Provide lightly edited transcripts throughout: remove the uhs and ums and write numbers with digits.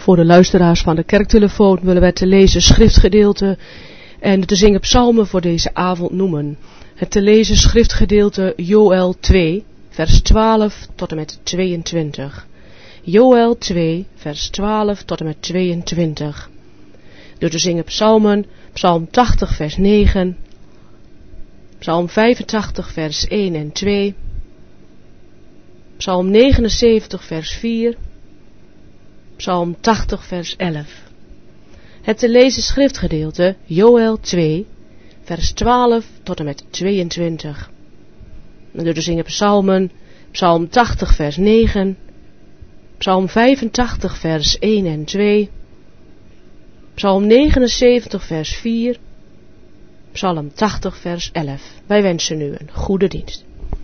Voor de luisteraars van de kerktelefoon willen wij te lezen schriftgedeelte en te zingen psalmen voor deze avond noemen. Het te lezen schriftgedeelte Joël 2, vers 12 tot en met 22. Joël 2, vers 12 tot en met 22. Door te zingen psalmen, psalm 80 vers 9, psalm 85 vers 1 en 2, psalm 79 vers 4, psalm 80 vers 11. Het te lezen schriftgedeelte Joël 2, vers 12 tot en met 22. En door te zingen psalmen, psalm 80 vers 9, psalm 85 vers 1 en 2, psalm 79 vers 4, psalm 80 vers 11. Wij wensen u een goede dienst.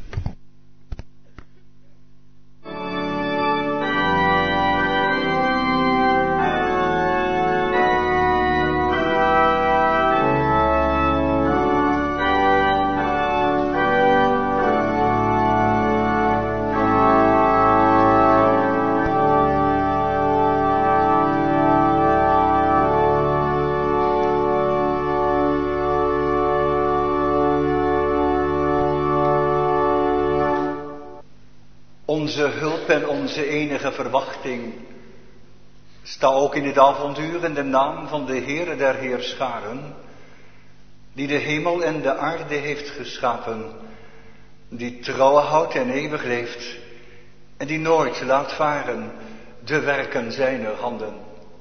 Onze hulp en onze enige verwachting sta ook in dit avonduur in de naam van de Heere der Heerscharen, die de hemel en de aarde heeft geschapen, die trouw houdt en eeuwig leeft en die nooit laat varen de werken zijner handen.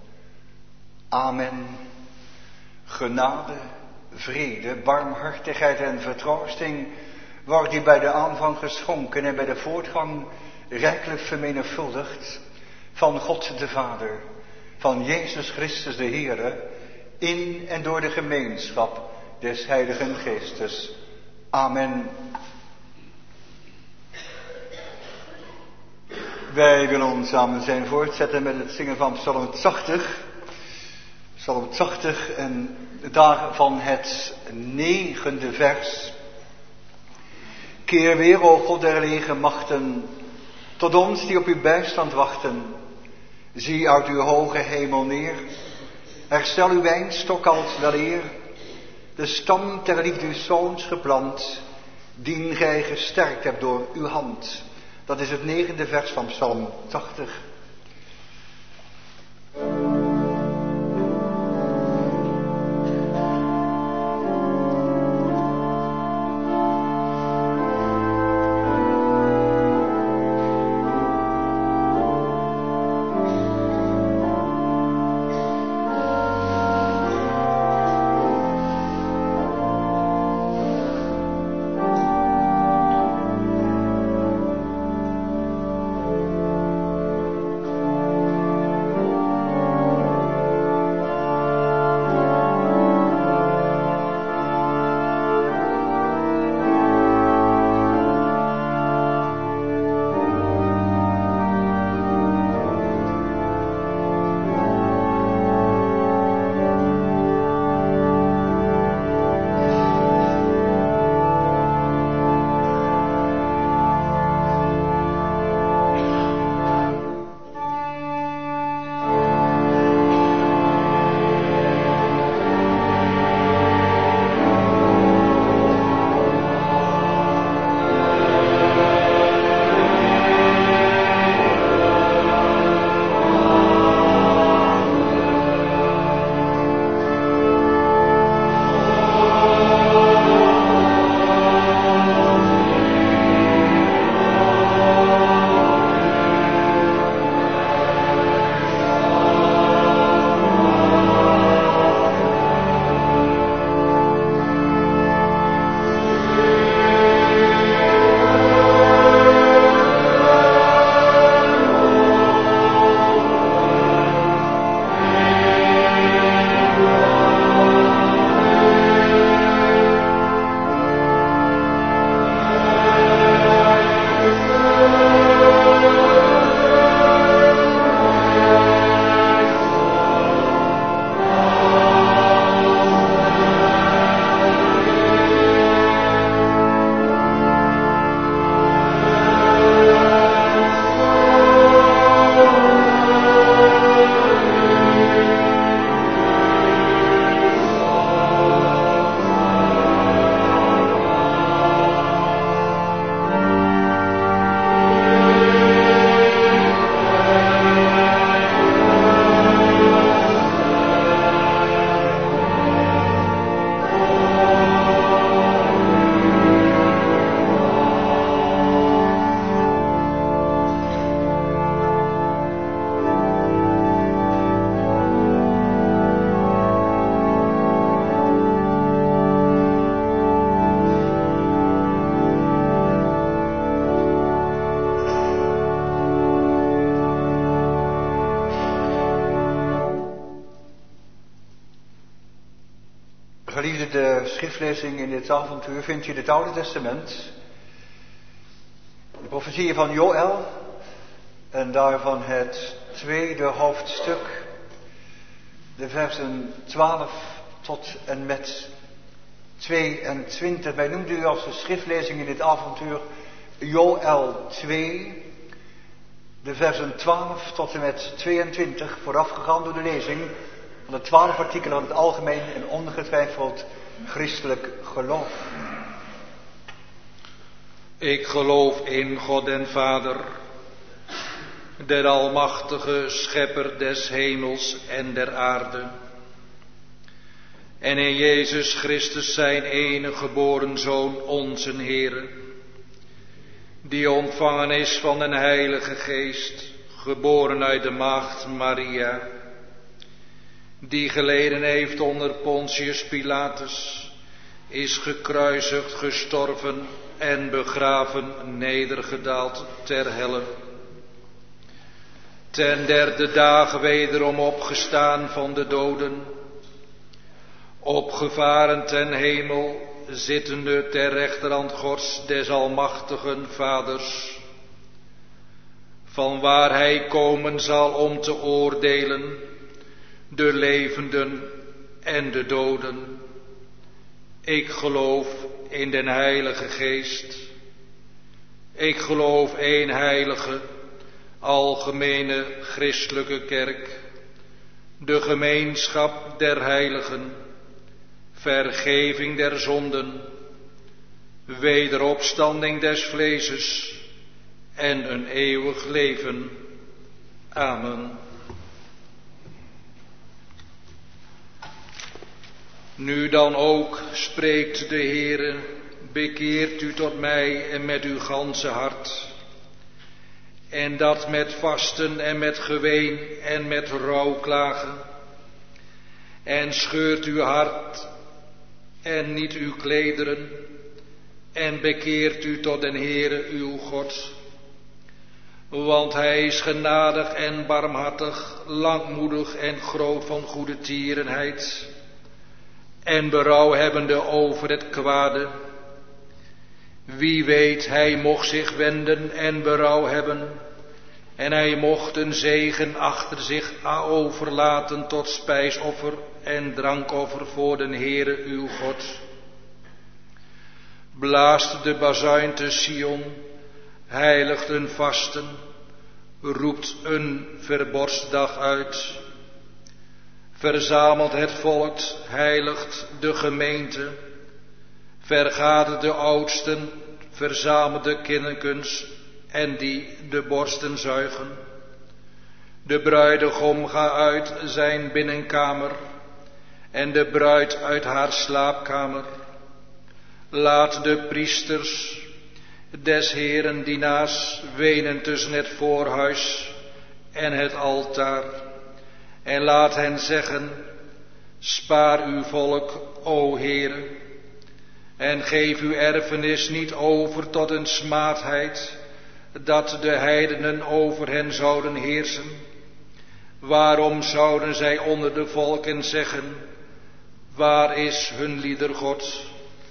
Amen. Genade, vrede, barmhartigheid en vertroosting wordt die bij de aanvang geschonken en bij de voortgang rijkelijk vermenigvuldigd van God de Vader, van Jezus Christus de Heere, in en door de gemeenschap des Heiligen Geestes. Amen. Wij willen ons samen zijn voortzetten met het zingen van Psalm 80. Psalm 80 en daarvan het 9e vers. Keer weer, o God der legermachten, tot ons die op uw bijstand wachten. Zie uit uw hoge hemel neer. Herstel uw wijnstok als weleer. De stam ter liefde uw zoons geplant, dien gij gesterkt hebt door uw hand. Dat is het 9e vers van Psalm 80. Geliefde, de schriftlezing in dit avontuur vindt u in het Oude Testament. De profetieën van Joël en daarvan het tweede hoofdstuk, de versen 12 tot en met 22. Wij noemden u als de schriftlezing in dit avontuur Joël 2, de versen 12 tot en met 22, voorafgegaan door de lezing van de 12 artikelen van het algemeen en ongetwijfeld christelijk geloof. Ik geloof in God en Vader, der almachtige schepper des hemels en der aarde. En in Jezus Christus zijn enige geboren Zoon, onze Heere, die ontvangen is van den Heilige Geest, geboren uit de maagd Maria, die geleden heeft onder Pontius Pilatus, is gekruisigd, gestorven en begraven, nedergedaald ter helle. Ten derde dagen wederom opgestaan van de doden, opgevaren ten hemel, zittende ter rechterhand Gods des almachtigen Vaders, van waar hij komen zal om te oordelen de levenden en de doden. Ik geloof in den Heilige Geest. Ik geloof één heilige, algemene christelijke kerk, de gemeenschap der heiligen, vergeving der zonden, wederopstanding des vleeses en een eeuwig leven. Amen. Nu dan ook, spreekt de Heere, bekeert u tot mij en met uw ganse hart. En dat met vasten en met geween en met rouwklagen. En scheurt uw hart en niet uw klederen. En bekeert u tot den Heere uw God. Want hij is genadig en barmhartig, langmoedig en groot van goede tierenheid. En berouw hebbende over het kwade. Wie weet, hij mocht zich wenden en berouw hebben. En hij mocht een zegen achter zich overlaten tot spijsoffer en drankoffer voor den Heere uw God. Blaast de bazuin te Sion, heiligt een vasten, roept een verborstdag uit. Verzamelt het volk, heiligt de gemeente, vergadert de oudsten, verzamelt de kinderkens en die de borsten zuigen. De bruidegom gaat uit zijn binnenkamer en de bruid uit haar slaapkamer. Laat de priesters des Heeren dienaars wenen tussen het voorhuis en het altaar. En laat hen zeggen, spaar uw volk, o Heere, en geef uw erfenis niet over tot een smaadheid, dat de heidenen over hen zouden heersen. Waarom zouden zij onder de volken zeggen, waar is hun liedergod?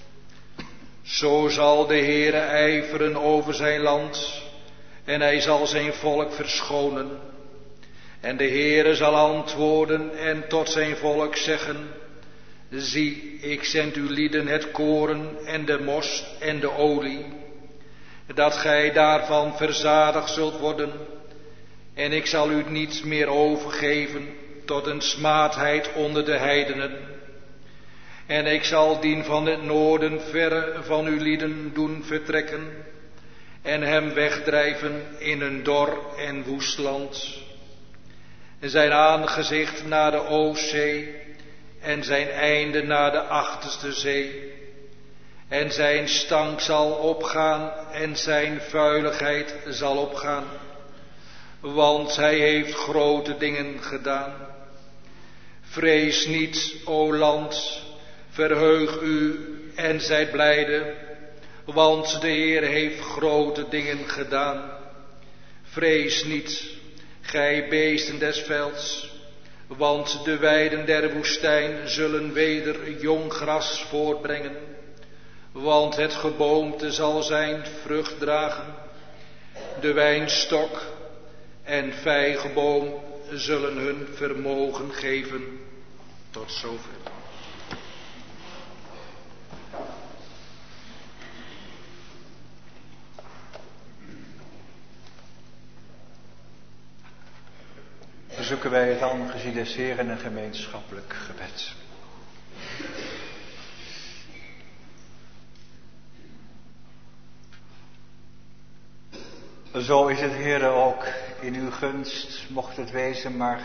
Zo zal de Heere ijveren over zijn land, en hij zal zijn volk verschonen. En de Heere zal antwoorden en tot zijn volk zeggen, zie, ik zend u lieden het koren en de most en de olie, dat gij daarvan verzadigd zult worden, en ik zal u niet meer overgeven tot een smaadheid onder de heidenen. En ik zal dien van het noorden verre van uw lieden doen vertrekken, en hem wegdrijven in een dor en woest land. Zijn aangezicht naar de Oostzee en zijn einde naar de achterste zee. En zijn stank zal opgaan en zijn vuiligheid zal opgaan. Want hij heeft grote dingen gedaan. Vrees niet, o land, verheug u en zijt blijde. Want de Heer heeft grote dingen gedaan. Vrees niet, gij beesten des velds, Want de weiden der woestijn zullen weder jong gras voortbrengen, want het geboomte zal zijn vrucht dragen. De wijnstok en vijgenboom zullen hun vermogen geven. Tot zover. Zoeken wij het aan, gezien des Heren, een gemeenschappelijk gebed. Zo is het, Heere, ook in uw gunst, mocht het wezen, maar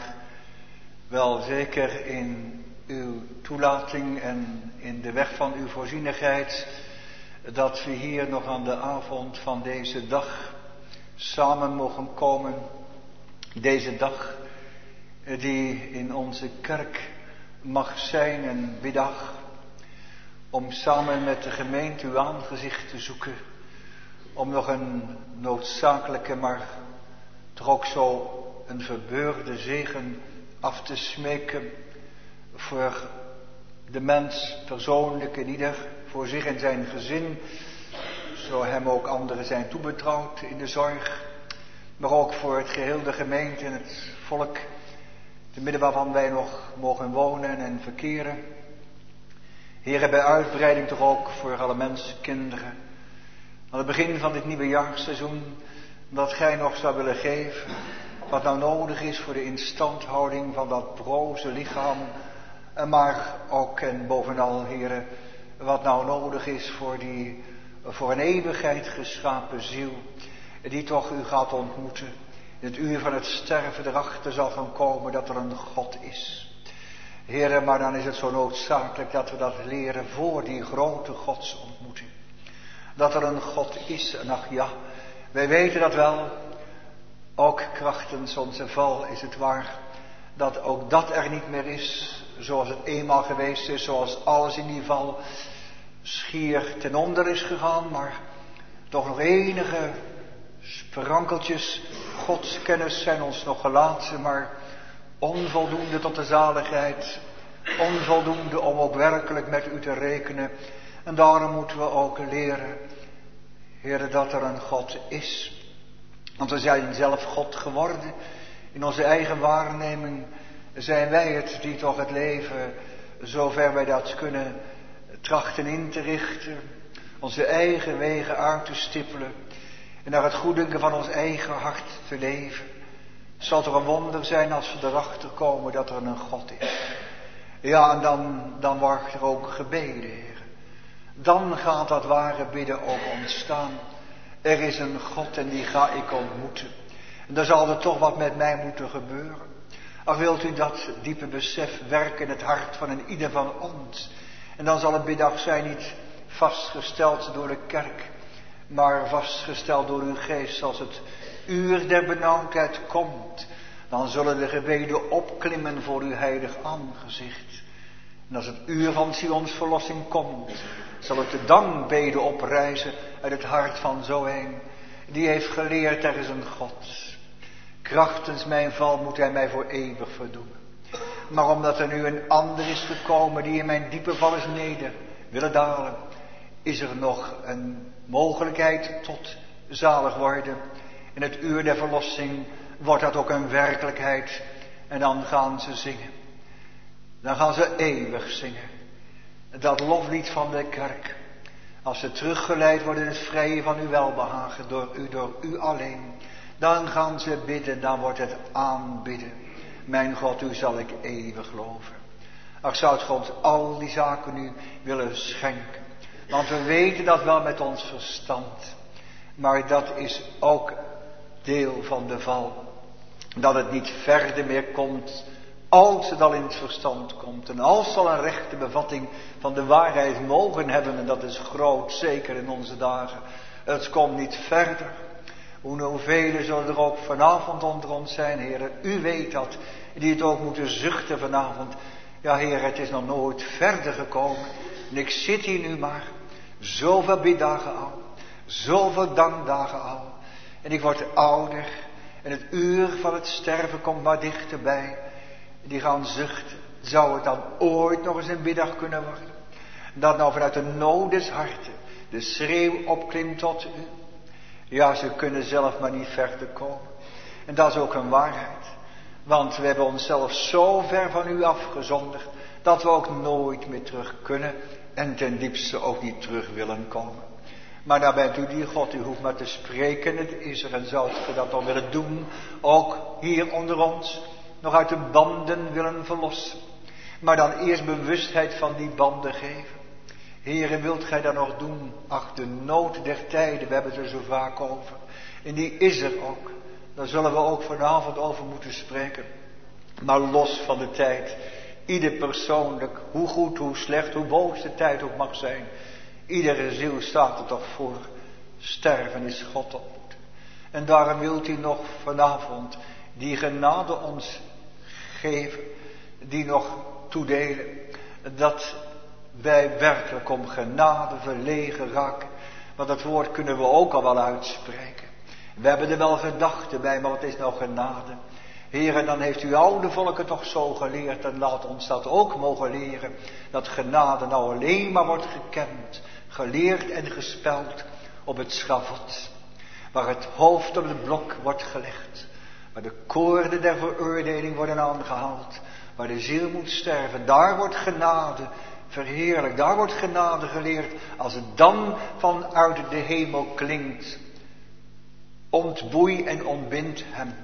wel zeker in uw toelating en in de weg van uw voorzienigheid, dat we hier nog aan de avond van deze dag samen mogen komen. Deze dag die in onze kerk mag zijn een middag om samen met de gemeente uw aangezicht te zoeken, om nog een noodzakelijke, maar toch ook zo een verbeurde zegen af te smeken voor de mens persoonlijk en ieder voor zich en zijn gezin, zo hem ook anderen zijn toebetrouwd in de zorg, maar ook voor het geheel de gemeente en het volk, te midden waarvan wij nog mogen wonen en verkeren. Heere, bij uitbreiding toch ook voor alle mensenkinderen. Aan het begin van dit nieuwe jaarseizoen, dat gij nog zou willen geven, wat nou nodig is voor de instandhouding van dat broze lichaam, maar ook en bovenal, Heere, wat nou nodig is voor een eeuwigheid geschapen ziel, die toch u gaat ontmoeten. In het uur van het sterven erachter zal gaan komen dat er een God is. Heere, maar dan is het zo noodzakelijk dat we dat leren voor die grote godsontmoeting. Dat er een God is, en ach ja, wij weten dat wel, ook krachtens onze val is het waar, dat ook dat er niet meer is, zoals het eenmaal geweest is, zoals alles in die val schier ten onder is gegaan, maar toch nog enige sprankeltjes godskennis zijn ons nog gelaten, maar onvoldoende tot de zaligheid, onvoldoende om ook werkelijk met u te rekenen. En daarom moeten we ook leren, Heere, dat er een God is. Want we zijn zelf God geworden. In onze eigen waarneming zijn wij het die toch het leven, zover wij dat kunnen, trachten in te richten. Onze eigen wegen uit te stippelen. En naar het goeddunken van ons eigen hart te leven. Het zal toch een wonder zijn als we erachter komen dat er een God is. Ja, en dan wordt er ook gebeden, Heer. Dan gaat dat ware bidden ook ontstaan. Er is een God en die ga ik ontmoeten. En dan zal er toch wat met mij moeten gebeuren. Ach, wilt u dat diepe besef werken in het hart van een ieder van ons. En dan zal het middag zijn niet vastgesteld door de kerk, maar vastgesteld door uw geest. Als het uur der benauwdheid komt, dan zullen de gebeden opklimmen voor uw heilig aangezicht. En als het uur van Sions verlossing komt, zal het de dankbeden oprijzen uit het hart van zo een die heeft geleerd, er is een God. Krachtens mijn val moet hij mij voor eeuwig verdoemen. Maar omdat er nu een ander is gekomen die in mijn diepe val is neder willen dalen, is er nog een mogelijkheid tot zalig worden. In het uur der verlossing wordt dat ook een werkelijkheid. En dan gaan ze zingen. Dan gaan ze eeuwig zingen. Dat loflied van de kerk. Als ze teruggeleid worden in het vrije van uw welbehagen door u alleen. Dan gaan ze bidden, dan wordt het aanbidden. Mijn God, u zal ik eeuwig loven. Ach, zou het God al die zaken nu willen schenken. Want we weten dat wel met ons verstand. Maar dat is ook deel van de val. Dat het niet verder meer komt als het al in het verstand komt. En als we al een rechte bevatting van de waarheid mogen hebben. En dat is groot, zeker in onze dagen. Het komt niet verder. Hoeveel zullen er ook vanavond onder ons zijn, Heer. U weet dat. Die het ook moeten zuchten vanavond. Ja, Heer, het is nog nooit verder gekomen. En ik zit hier nu maar. Zoveel biddagen al. Zoveel dankdagen al. En ik word ouder. En het uur van het sterven komt maar dichterbij. Die gaan zuchten. Zou het dan ooit nog eens een middag kunnen worden? Dat nou vanuit de nood des harten de schreeuw opklimt tot u. Ja, ze kunnen zelf maar niet verder komen. En dat is ook een waarheid. Want we hebben onszelf zo ver van u afgezonderd, dat we ook nooit meer terug kunnen en ten diepste ook niet terug willen komen. Maar daar bent u die God, u hoeft maar te spreken, het is er. En zou u dat dan willen doen, ook hier onder ons, nog uit de banden willen verlossen. Maar dan eerst bewustheid van die banden geven. Heere, wilt gij dat nog doen? Ach, de nood der tijden, we hebben het er zo vaak over. En die is er ook. Daar zullen we ook vanavond over moeten spreken. Maar los van de tijd. Ieder persoonlijk, hoe goed, hoe slecht, hoe boos de tijd ook mag zijn. Iedere ziel staat er toch voor. Sterven is God ontmoeten. En daarom wilt u nog vanavond die genade ons geven. Die nog toedelen. Dat wij werkelijk om genade verlegen raken. Want dat woord kunnen we ook al wel uitspreken. We hebben er wel gedachten bij, maar wat is nou genade? Heer, dan heeft u oude volken toch zo geleerd. En laat ons dat ook mogen leren. Dat genade nou alleen maar wordt gekend, geleerd en gespeld op het schavot. Waar het hoofd op het blok wordt gelegd. Waar de koorden der veroordeling worden aangehaald. Waar de ziel moet sterven. Daar wordt genade verheerlijk. Daar wordt genade geleerd. Als het dan vanuit de hemel klinkt. Ontboei en ontbind hem.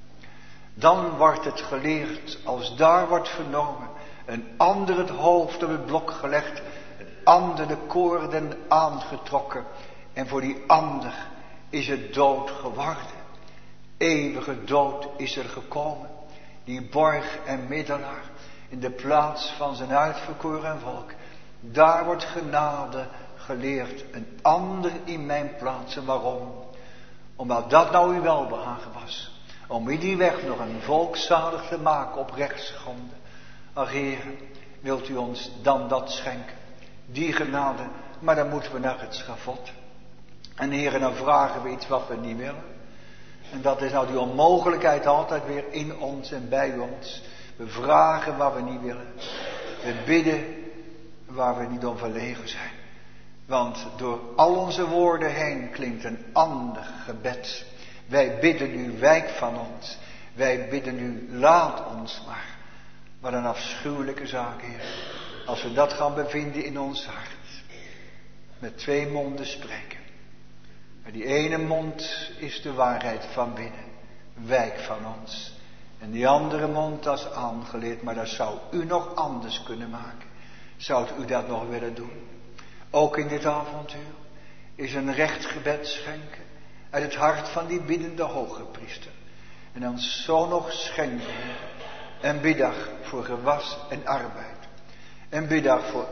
Dan wordt het geleerd, als daar wordt vernomen, een ander het hoofd op het blok gelegd, een ander de koorden aangetrokken. En voor die ander is het dood geworden. Eeuwige dood is er gekomen. Die borg en middelaar in de plaats van zijn uitverkoren volk. Daar wordt genade geleerd, een ander in mijn plaats. En waarom? Omdat dat nou uw welbehagen was. Om in die weg nog een volk zalig te maken op rechtsgronden. Ach Heer, wilt u ons dan dat schenken? Die genade, maar dan moeten we naar het schavot. En Heer, dan vragen we iets wat we niet willen. En dat is nou die onmogelijkheid altijd weer in ons en bij ons. We vragen waar we niet willen. We bidden waar we niet om verlegen zijn. Want door al onze woorden heen klinkt een ander gebed. Wij bidden u, wijk van ons. Wij bidden u, laat ons maar. Wat een afschuwelijke zaak, Heer. Als we dat gaan bevinden in ons hart. Met twee monden spreken. Maar die ene mond is de waarheid van binnen. Wijk van ons. En die andere mond, dat is aangeleerd. Maar dat zou u nog anders kunnen maken. Zou u dat nog willen doen? Ook in dit avontuur is een recht gebed schenken. Uit het hart van die biddende hoge priester. En dan zo nog schenken. Een biddag voor gewas en arbeid. Een biddag voor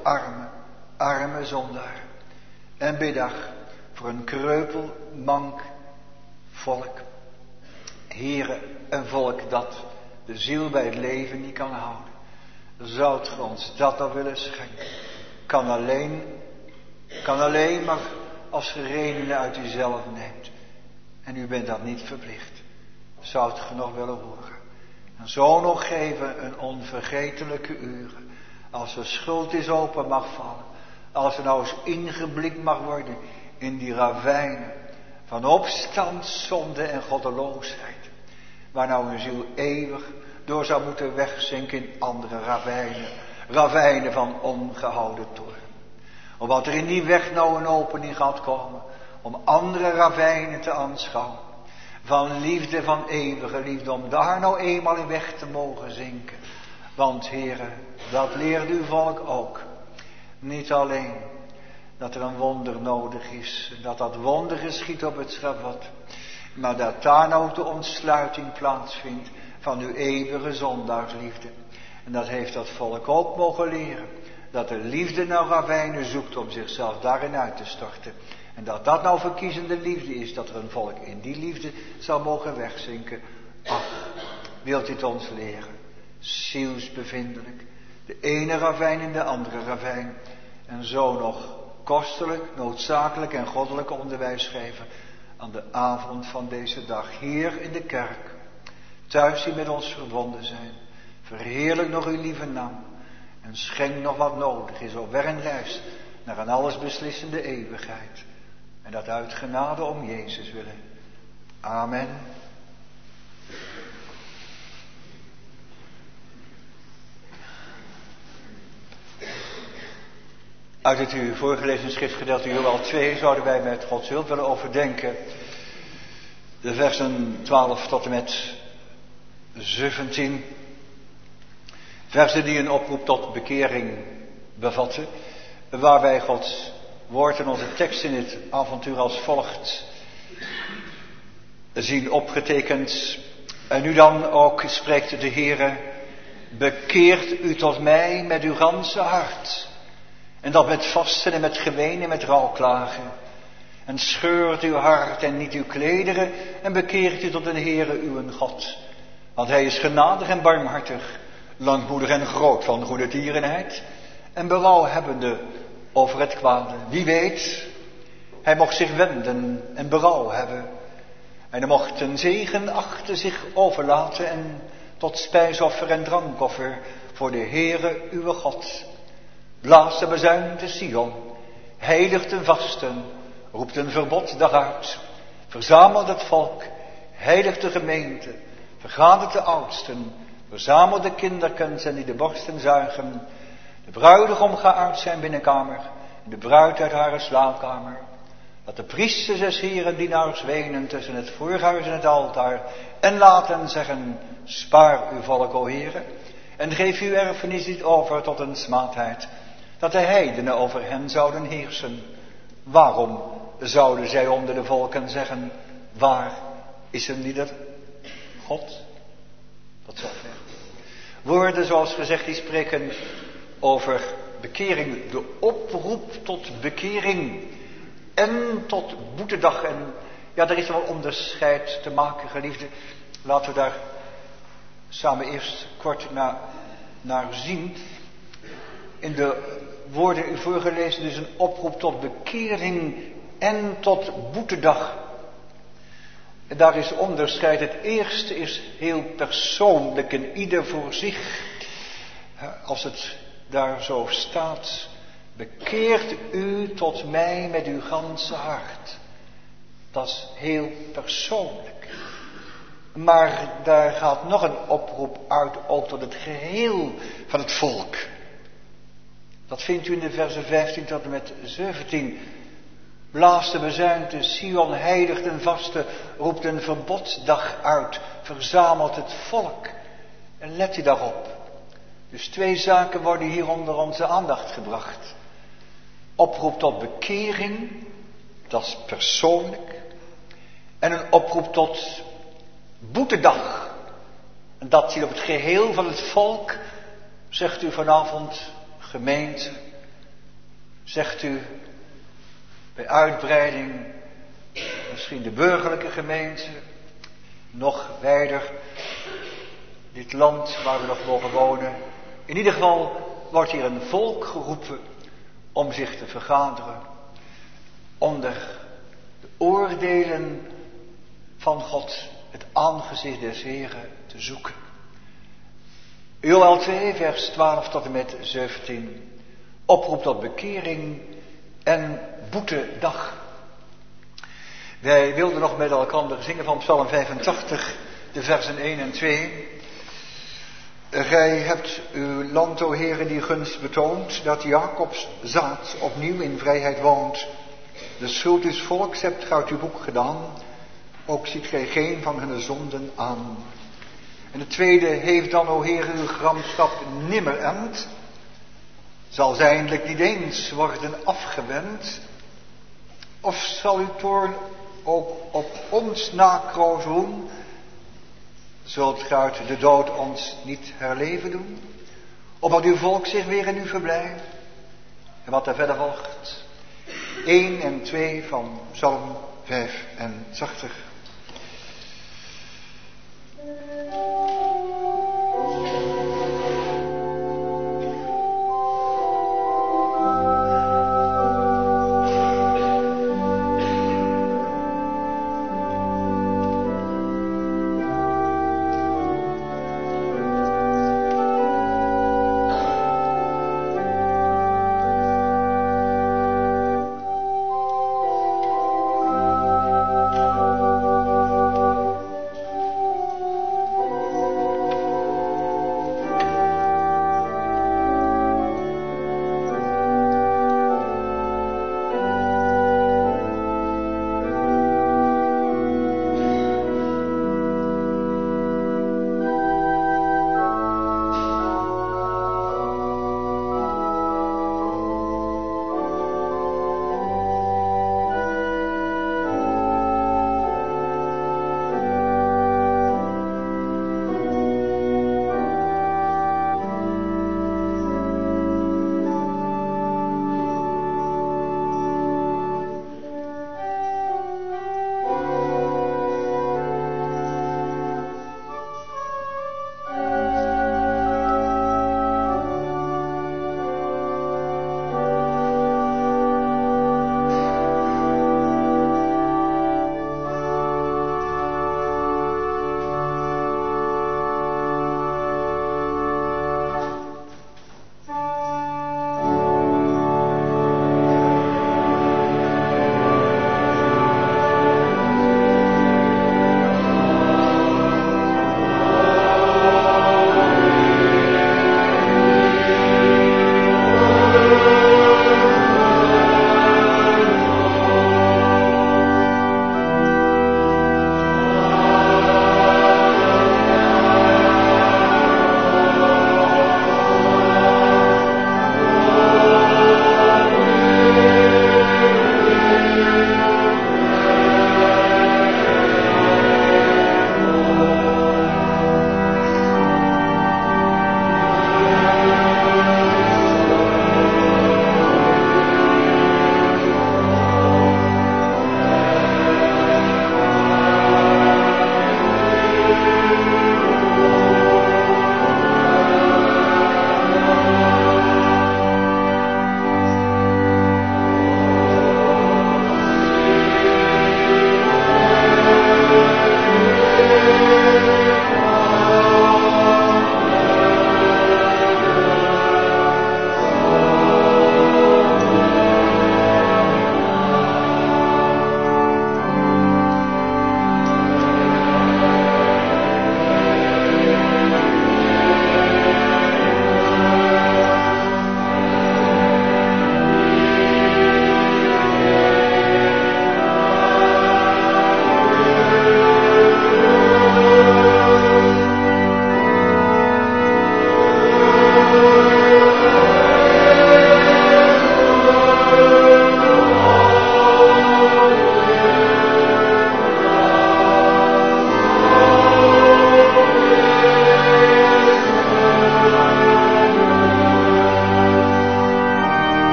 arme zondaar. Een biddag voor een kreupel, mank volk. Heren, een volk dat de ziel bij het leven niet kan houden. Zou het ons dat dan willen schenken? Kan alleen maar als ge redenen uit uzelf neemt. En u bent dat niet verplicht. Zou het nog willen horen. En zo nog geven een onvergetelijke uren. Als er schuld is open mag vallen. Als er nou eens ingeblikt mag worden in die ravijnen van opstand, zonde en goddeloosheid. Waar nou een ziel eeuwig door zou moeten wegzinken in andere ravijnen. Ravijnen van ongehouden toorn. Omdat er in die weg nou een opening gaat komen. Om andere ravijnen te aanschouwen. Van liefde, van eeuwige liefde. Om daar nou eenmaal in weg te mogen zinken. Want heren, dat leert uw volk ook. Niet alleen dat er een wonder nodig is. Dat dat wonder geschiet op het schavot. Maar dat daar nou de ontsluiting plaatsvindt van uw eeuwige zondaarsliefde. En dat heeft dat volk ook mogen leren. Dat de liefde naar ravijnen zoekt om zichzelf daarin uit te storten. En dat dat nou verkiezende liefde is. Dat er een volk in die liefde zal mogen wegzinken. Ach, wilt u het ons leren? Zielsbevindelijk. De ene ravijn in de andere ravijn. En zo nog kostelijk, noodzakelijk en goddelijk onderwijs geven. Aan de avond van deze dag. Hier in de kerk. Thuis die met ons verbonden zijn. Verheerlijk nog uw lieve naam. En schenk nog wat nodig is op weg en reis naar een allesbeslissende eeuwigheid. En dat uit genade om Jezus willen. Amen. Uit het u voorgelezen schriftgedeelte Joël 2 zouden wij met Gods hulp willen overdenken. De versen 12 tot en met 17. Versen die een oproep tot bekering bevatten. Waar wij Gods woord en onze tekst in het avontuur als volgt zien opgetekend. En nu dan ook spreekt de Heere: bekeert u tot mij met uw ganse hart. En dat met vasten en met geween en met rouwklagen. En scheurt uw hart en niet uw klederen. En bekeert u tot de Heere uw God. Want hij is genadig en barmhartig. Langmoedig en groot van goede tierenheid. En berouw hebbende over het kwade. Wie weet, hij mocht zich wenden en berouw hebben. En hij mocht een zegen achter zich overlaten. En tot spijsoffer en drankoffer voor de Heere uw God. Blaas de bezuin te Sion, heiligt een vasten, roept een verboddag uit, verzamelt het volk, heiligt de gemeente, vergadert de oudsten, verzamelt de kinderkens en die de borsten zuigen. De bruidegom gaat uit zijn binnenkamer en de bruid uit haar slaapkamer. Dat de priesters des Heeren dienaars wenen tussen het voorhuis en het altaar en laten zeggen: spaar uw volk, o Heere, en geef uw erfenis niet over tot een smaadheid, dat de heidenen over hen zouden heersen. Waarom zouden zij onder de volken zeggen: waar is een ieder God? Tot zover. Woorden zoals gezegd die spreken over bekering, de oproep tot bekering en tot boetedag. En ja, er is wel onderscheid te maken, geliefden. Laten we daar samen eerst kort naar zien. In de woorden u voorgelezen dus een oproep tot bekering en tot boetedag. En daar is onderscheid. Het eerste is heel persoonlijk en ieder voor zich. Als het daar zo staat: bekeert u tot mij met uw ganse hart. Dat is heel persoonlijk. Maar daar gaat nog een oproep uit, ook tot het geheel van het volk. Dat vindt u in de versen 15 tot en met 17. Blaas de bezuin te Sion, heiligt een vaste, roept een verbodsdag uit, verzamelt het volk. En let u daarop. Dus 2 zaken worden hier onder onze aandacht gebracht. Oproep tot bekering, dat is persoonlijk. En een oproep tot boetedag. En dat ziet op het geheel van het volk. Zegt u vanavond: gemeente, zegt u bij uitbreiding misschien de burgerlijke gemeente, nog wijder dit land waar we nog mogen wonen. In ieder geval wordt hier een volk geroepen om zich te vergaderen onder de oordelen van God, het aangezicht des Heren te zoeken. Joël 2 vers 12 tot en met 17. Oproep tot bekering en boetedag. Wij wilden nog met elkaar zingen van Psalm 85, de versen 1 en 2. Gij hebt uw land, o Heere, die gunst betoond, dat Jacobs zaad opnieuw in vrijheid woont. De schuld is volks hebt gij uit uw boek gedaan, ook ziet gij geen van hun zonden aan. En de tweede: heeft dan, o Heere, uw gramschap nimmer end? Zal ze eindelijk niet eens worden afgewend? Of zal uw toorn ook op ons nakrozen? Zult gij uit de dood ons niet herleven doen? Opdat uw volk zich weer in u verblijft? En wat er verder volgt. 1 en 2 van Psalm 85.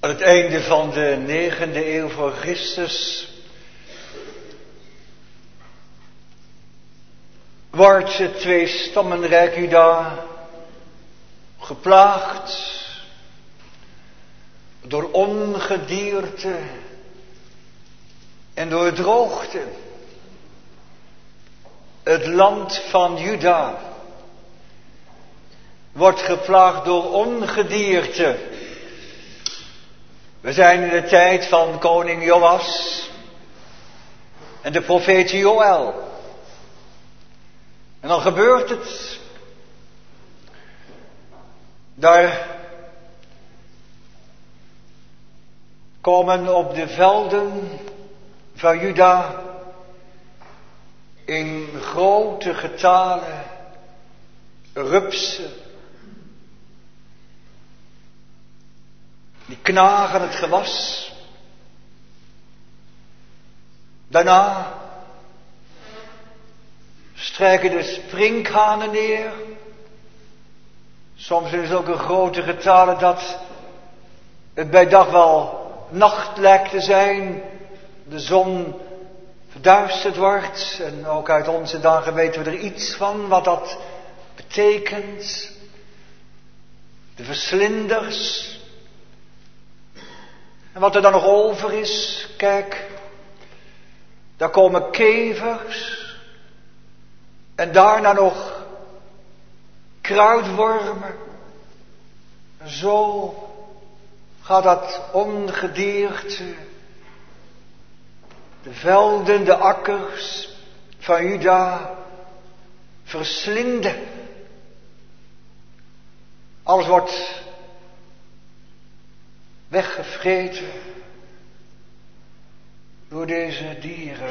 Aan het einde van de 9e eeuw voor Christus wordt het tweestammenrijk Juda geplaagd door ongedierte en door droogte. Het land van Juda wordt geplaagd door ongedierte. We zijn in de tijd van koning Joas en de profeet Joël. En dan gebeurt het. Daar komen op de velden van Juda in grote getalen rupsen. Die knagen het gewas. Daarna strijken de sprinkhanen neer. Soms in zulke grote getalen dat het bij dag wel nacht lijkt te zijn. De zon verduisterd wordt. En ook uit onze dagen weten we er iets van wat dat betekent. De verslinders. En wat er dan nog over is, kijk, daar komen kevers en daarna nog kruidwormen. Zo gaat dat ongedierte de velden, de akkers van Juda verslinden. Alles wordt weggevreten door deze dieren.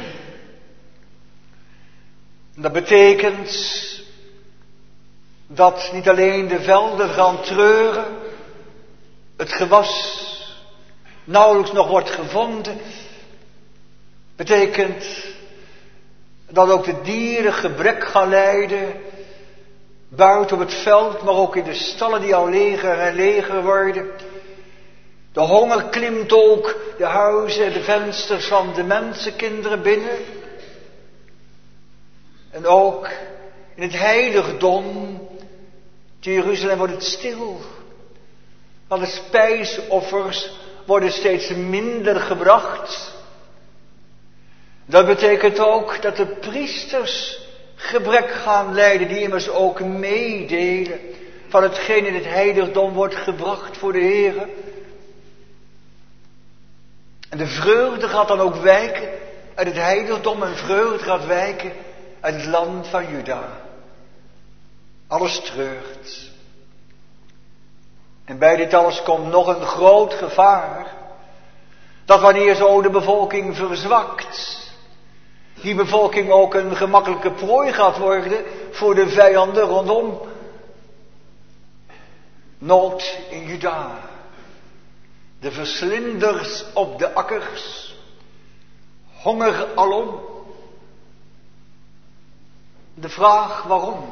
Dat betekent dat niet alleen de velden gaan treuren, het gewas nauwelijks nog wordt gevonden. Betekent dat ook de dieren gebrek gaan lijden, buiten op het veld, maar ook in de stallen die al leger en leger worden. De honger klimt ook de huizen en de vensters van de mensenkinderen binnen. En ook in het heiligdom te Jeruzalem wordt het stil. Want de spijsoffers worden steeds minder gebracht. Dat betekent ook dat de priesters gebrek gaan lijden, die immers ook meedelen van hetgeen in het heiligdom wordt gebracht voor de Heere. En de vreugde gaat dan ook wijken uit het heiligdom en vreugde gaat wijken uit het land van Juda. Alles treurt. En bij dit alles komt nog een groot gevaar. Dat wanneer zo de bevolking verzwakt, die bevolking ook een gemakkelijke prooi gaat worden voor de vijanden rondom. Nood in Juda. De verslinders op de akkers. Honger alom. De vraag waarom.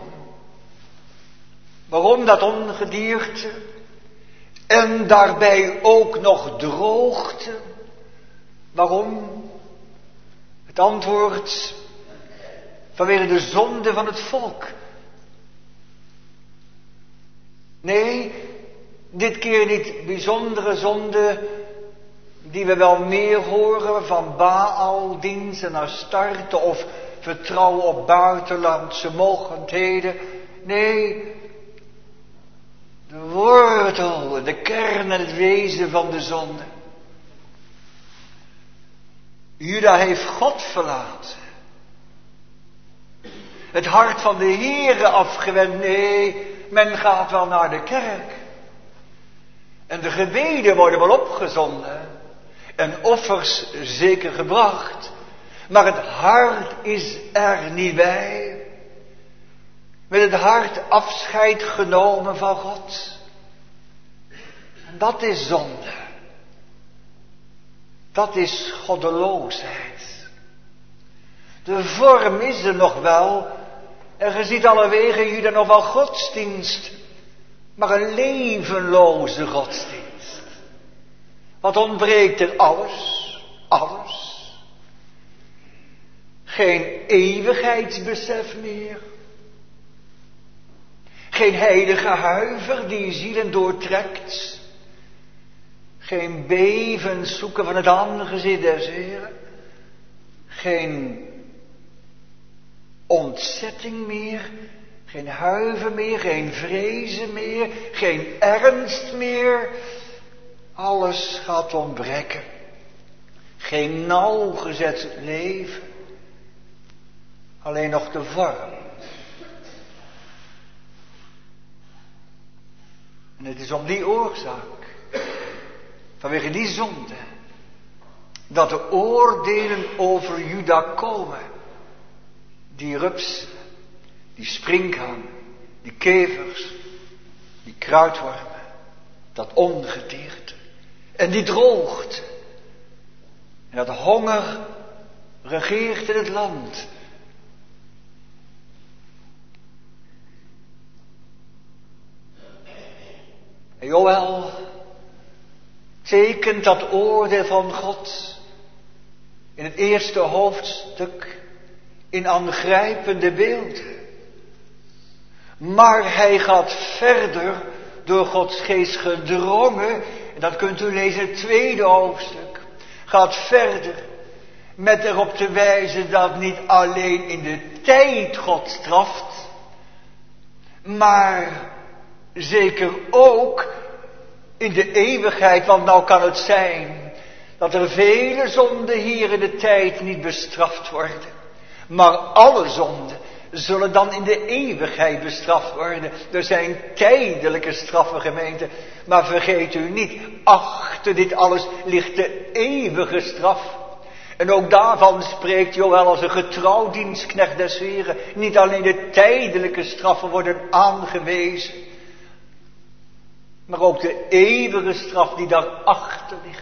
Waarom dat ongedierte? En daarbij ook nog droogte. Waarom? Het antwoord: vanwege de zonde van het volk. Nee, dit keer niet bijzondere zonde die we wel meer horen van Baaldienst en Astarte of vertrouwen op buitenlandse mogendheden. Nee, de wortel, de kern en het wezen van de zonde. Juda heeft God verlaten. Het hart van de Heere afgewend. Nee, men gaat wel naar de kerk. En de gebeden worden wel opgezonden. En offers zeker gebracht. Maar het hart is er niet bij. Met het hart afscheid genomen van God. En dat is zonde. Dat is goddeloosheid. De vorm is er nog wel. En je ziet allerwege in Juda nog wel godsdienst. Maar een levenloze godsdienst. Wat ontbreekt er? Alles. Geen eeuwigheidsbesef meer. Geen heilige huiver die zielen doortrekt. Geen beven zoeken van het aangezicht des Heren. Geen ontzetting meer. Geen huiver meer. Geen vrezen meer. Geen ernst meer. Alles gaat ontbreken. Geen nauwgezet leven. Alleen nog de vorm. En het is om die oorzaak, vanwege die zonde, dat de oordelen over Juda komen. Die rupsen, die sprinkhanen, die kevers, die kruidwormen, dat ongedierte en die droogte. En dat honger regeert in het land. En Joël tekent dat oordeel van God in het eerste hoofdstuk in aangrijpende beelden. Maar hij gaat verder door Gods geest gedrongen, en dat kunt u lezen in het tweede hoofdstuk, gaat verder met erop te wijzen dat niet alleen in de tijd God straft, maar zeker ook in de eeuwigheid, want nou kan het zijn dat er vele zonden hier in de tijd niet bestraft worden. Maar alle zonden zullen dan in de eeuwigheid bestraft worden. Er zijn tijdelijke straffen, gemeente. Maar vergeet u niet, achter dit alles ligt de eeuwige straf. En ook daarvan spreekt Joël als een getrouw dienstknecht des Heren. Niet alleen de tijdelijke straffen worden aangewezen, maar ook de eeuwige straf die daarachter ligt.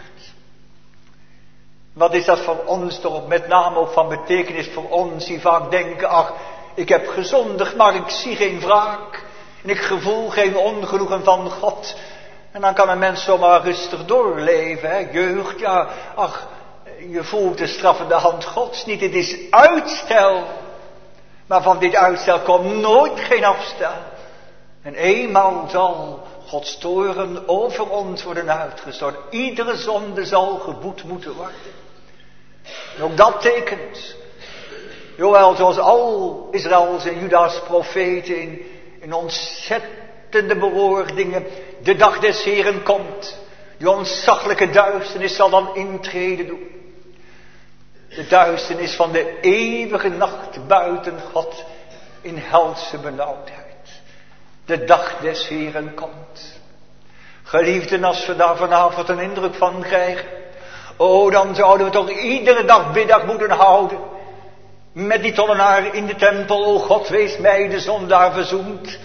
Wat is dat voor ons toch met name ook van betekenis voor ons die vaak denken, ach, ik heb gezondigd, maar ik zie geen wraak. En ik gevoel geen ongenoegen van God. En dan kan een mens zomaar rustig doorleven, hè? Jeugd, ja, ach, je voelt de straffende hand Gods niet. Het is uitstel. Maar van dit uitstel komt nooit geen afstel. En eenmaal zal Gods toorn over ons worden uitgestort. Iedere zonde zal geboet moeten worden. En ook dat tekent Joël, zoals al Israëls en Juda's profeten in ontzettende bewoordingen. De dag des Heren komt. Die ontzaglijke duisternis zal dan intreden doen. De duisternis van de eeuwige nacht buiten God in helse benauwdheid. De dag des Heren komt. Geliefden, als we daar vanavond een indruk van krijgen, oh, dan zouden we toch iedere dag biddag moeten houden. Met die tollenaar in de tempel, o God, wees mij de zondaar verzoend.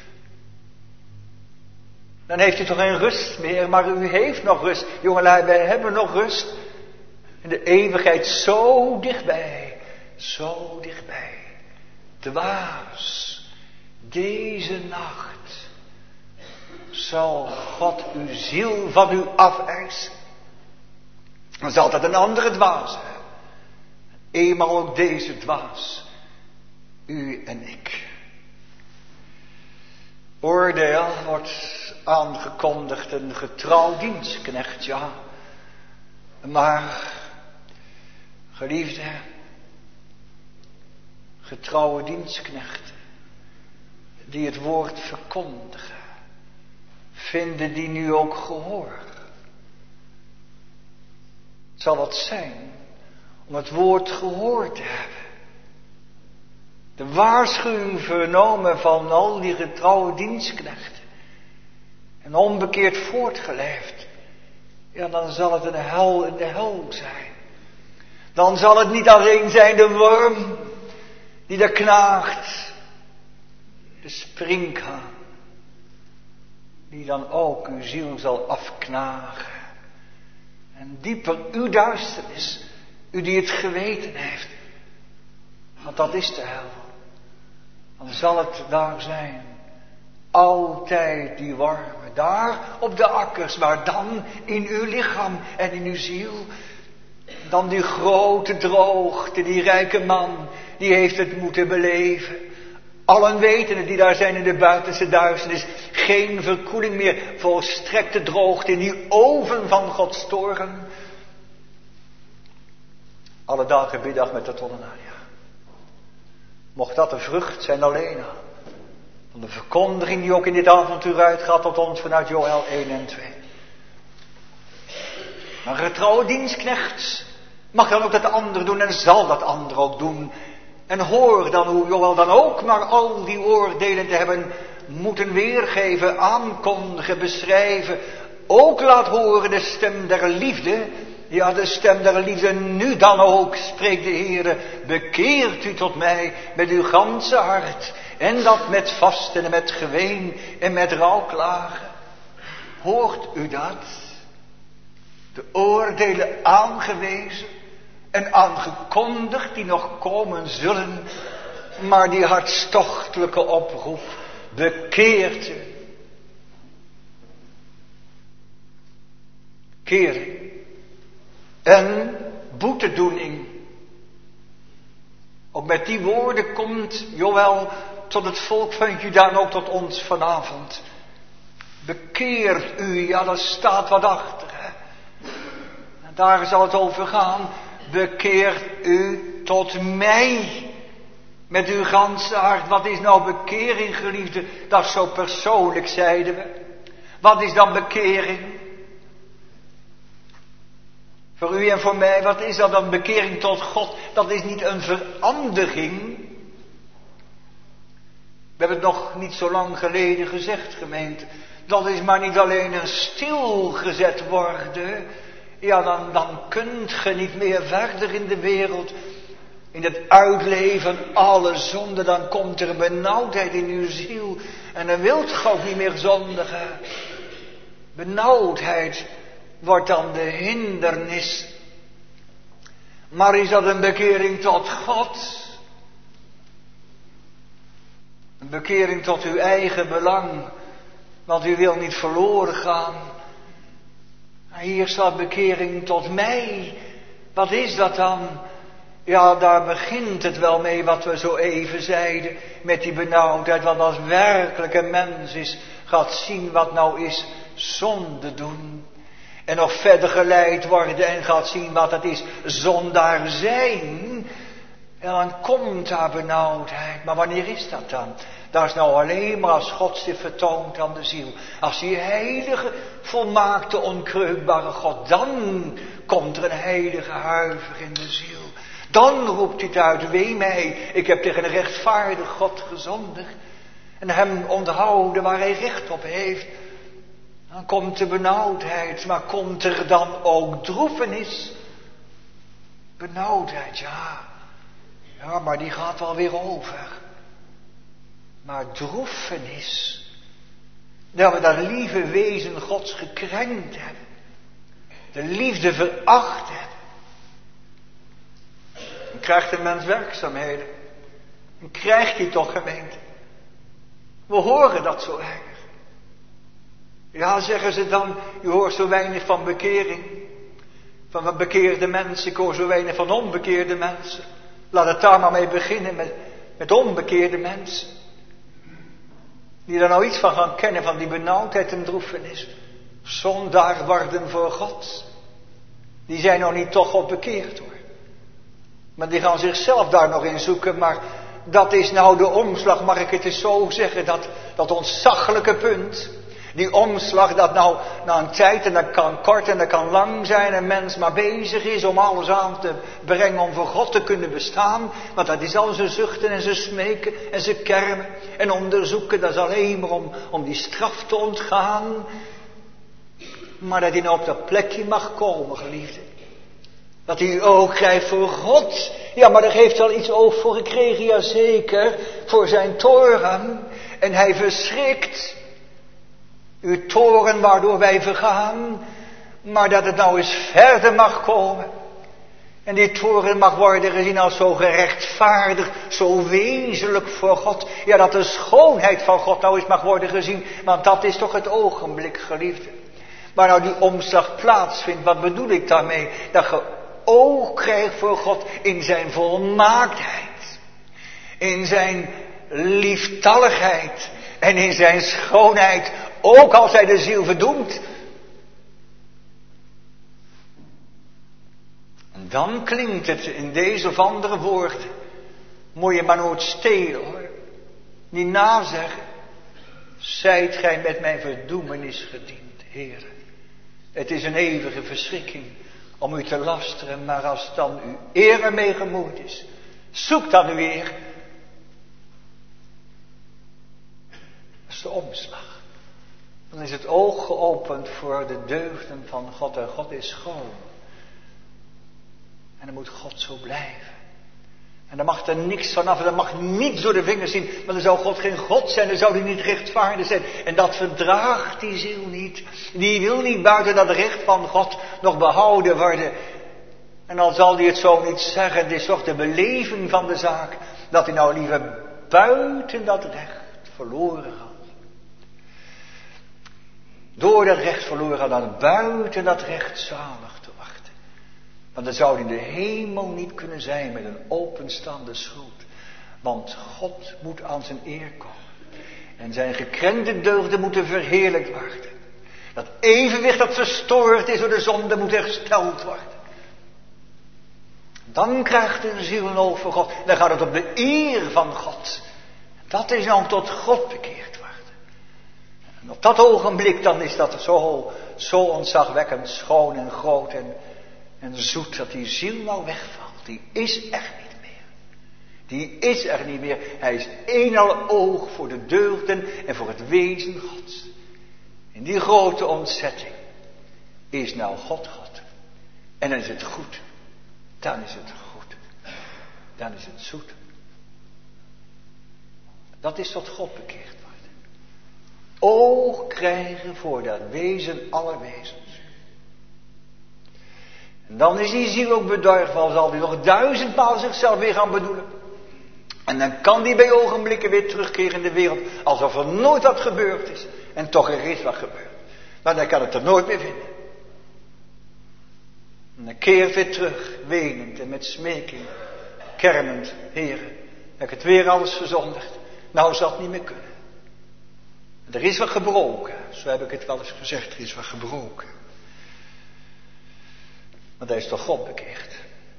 Dan heeft u toch geen rust meer, maar u heeft nog rust. Jongelui, wij hebben nog rust. En de eeuwigheid zo dichtbij, zo dichtbij. Dwaas, deze nacht zal God uw ziel van u afeisen. Dan zal dat een andere dwaas zijn. Eenmaal ook deze dwaas, u en ik. Oordeel wordt aangekondigd, een getrouw dienstknecht, ja. Maar, geliefde, getrouwe dienstknechten, die het woord verkondigen, vinden die nu ook gehoor? Zal het zijn om het woord gehoord te hebben? De waarschuwing vernomen van al die getrouwe dienstknechten en onbekeerd voortgeleefd, ja, dan zal het een hel in de hel zijn. Dan zal het niet alleen zijn de worm die daar knaagt, de sprinkhaan, die dan ook uw ziel zal afknagen. En dieper uw duisternis, u die het geweten heeft, want dat is de hel. Dan zal het daar zijn Altijd die warme, daar op de akkers, maar dan in uw lichaam en in uw ziel. Dan die grote droogte, die rijke man, die heeft het moeten beleven. Allen weten het die daar zijn in de buitenste duisternis. Geen verkoeling meer, volstrekte droogte in die oven van Gods toorn. Alle dagen middag met de tollenaar, ja. Mocht dat de vrucht zijn alleen al van de verkondiging die ook in dit avontuur uitgaat tot ons vanuit Joël 1 en 2. Maar getrouwe dienstknecht mag dan ook dat ander doen en zal dat ander ook doen. En hoor dan hoe Joël dan ook maar al die oordelen te hebben moeten weergeven, aankondigen, beschrijven. Ook laat horen de stem der liefde. Ja, de stem der liefde, nu dan ook, spreekt de Heere, bekeert u tot mij met uw ganse hart. En dat met vasten en met geween en met rouwklagen. Hoort u dat? De oordelen aangewezen en aangekondigd die nog komen zullen. Maar die hartstochtelijke oproep, bekeert u. Kering. En boetedoening. Ook met die woorden komt Joël tot het volk van Juda en ook tot ons vanavond. Bekeert u, ja, daar staat wat achter. Hè? En daar zal het over gaan. Bekeert u tot mij. Met uw ganse hart. Wat is nou bekering, geliefde? Dat is zo persoonlijk, zeiden we. Wat is dan bekering? Voor u en voor mij, wat is dat dan? Bekering tot God. Dat is niet een verandering. We hebben het nog niet zo lang geleden gezegd, gemeente. Dat is maar niet alleen een stilgezet worden. Ja, dan kunt ge niet meer verder in de wereld. In het uitleven alle zonde, dan komt er benauwdheid in uw ziel. En dan wilt ge ook niet meer zondigen. Benauwdheid wordt dan de hindernis. Maar is dat een bekering tot God? Een bekering tot uw eigen belang. Want u wil niet verloren gaan. Hier staat bekering tot mij. Wat is dat dan? Ja, daar begint het wel mee wat we zo even zeiden. Met die benauwdheid. Want als werkelijk een mens is, gaat zien wat nou is zonde doen. En nog verder geleid worden en gaat zien wat het is zondaar zijn. En dan komt daar benauwdheid. Maar wanneer is dat dan? Dat is nou alleen maar als God zich vertoont aan de ziel. Als die heilige, volmaakte, onkreukbare God. Dan komt er een heilige huiver in de ziel. Dan roept hij het uit, wee mij, ik heb tegen een rechtvaardig God gezondigd. En hem onthouden waar hij recht op heeft. Dan komt de benauwdheid, maar komt er dan ook droefenis? Benauwdheid, ja. Ja, maar die gaat wel weer over. Maar droefenis, dat we dat lieve wezen Gods gekrenkt hebben. De liefde veracht hebben. Dan krijgt een mens werkzaamheden. Dan krijgt hij toch, gemeente. We horen dat zo erg. Ja, zeggen ze dan, je hoort zo weinig van bekering. Van bekeerde mensen, ik hoor zo weinig van onbekeerde mensen. Laat het daar maar mee beginnen met onbekeerde mensen. Die er nou iets van gaan kennen van die benauwdheid en droefenis. Zondaar worden voor God. Die zijn nog niet toch op bekeerd hoor. Maar die gaan zichzelf daar nog in zoeken. Maar dat is nou de omslag, mag ik het eens zo zeggen. Dat ontzaglijke punt. Die omslag dat nou na een tijd, en dat kan kort en dat kan lang zijn, een mens maar bezig is om alles aan te brengen om voor God te kunnen bestaan. Want dat is al zijn zuchten en zijn smeken en zijn kermen en onderzoeken. Dat is alleen maar om die straf te ontgaan. Maar dat hij nou op dat plekje mag komen, geliefde. Dat hij oog krijgt voor God. Ja, maar daar heeft wel iets oog voor gekregen, ja zeker. Voor zijn toorn. En hij verschrikt. Uw toren waardoor wij vergaan. Maar dat het nou eens verder mag komen. En die toren mag worden gezien als zo gerechtvaardigd, zo wezenlijk voor God. Ja, dat de schoonheid van God nou eens mag worden gezien. Want dat is toch het ogenblik, geliefde. Waar nou die omslag plaatsvindt, wat bedoel ik daarmee? Dat je oog krijgt voor God in zijn volmaaktheid. In zijn lieftalligheid. En in zijn schoonheid. Ook als hij de ziel verdoemt. En dan klinkt het in deze of andere woorden. Moet je maar nooit stelen, hoor. Niet nazeggen. Zijt gij met mijn verdoemenis gediend, Heere. Het is een eeuwige verschrikking om u te lasteren. Maar als dan uw eer ermee gemoeid is. Zoek dan uw eer. Dat is de omslag. Dan is het oog geopend voor de deugden van God. En God is schoon. En dan moet God zo blijven. En dan mag er niks vanaf. En dan mag niets door de vingers zien. Want dan zou God geen God zijn. Dan zou hij niet rechtvaardig zijn. En dat verdraagt die ziel niet. Die wil niet buiten dat recht van God nog behouden worden. En dan zal hij het zo niet zeggen. Het is toch de beleving van de zaak. Dat hij nou liever buiten dat recht verloren gaat. Door dat recht verloren gaat dan buiten dat recht zalig te wachten. Want dan zou hij in de hemel niet kunnen zijn met een openstaande schuld. Want God moet aan zijn eer komen. En zijn gekrende deugden moeten verheerlijkt worden. Dat evenwicht dat verstoord is door de zonde moet hersteld worden. Dan krijgt een ziel een oog voor God. Dan gaat het op de eer van God. Dat is nou tot God bekeerd worden. En op dat ogenblik dan is dat zo ontzagwekkend schoon en groot en zoet dat die ziel nou wegvalt. Die is er niet meer. Die is er niet meer. Hij is een al oog voor de deugden en voor het wezen Gods. In die grote ontzetting is nou God God. En dan is het goed. Dan is het goed. Dan is het zoet. Dat is tot God bekeerd worden. Oog krijgen voor dat wezen aller wezens. En dan is die ziel ook bedorven, al zal die nog 1000 maal zichzelf weer gaan bedoelen. En dan kan die bij ogenblikken weer terugkeren in de wereld, alsof er nooit wat gebeurd is. En toch er is wat gebeurd. Maar dan kan het er nooit meer vinden. En dan keert weer terug, wenend en met smeking, kermend, Heere, heb ik het weer alles verzondigd. Nou zal het niet meer kunnen. Er is wat gebroken, zo heb ik het wel eens gezegd, er is wat gebroken. Want hij is toch God bekeerd.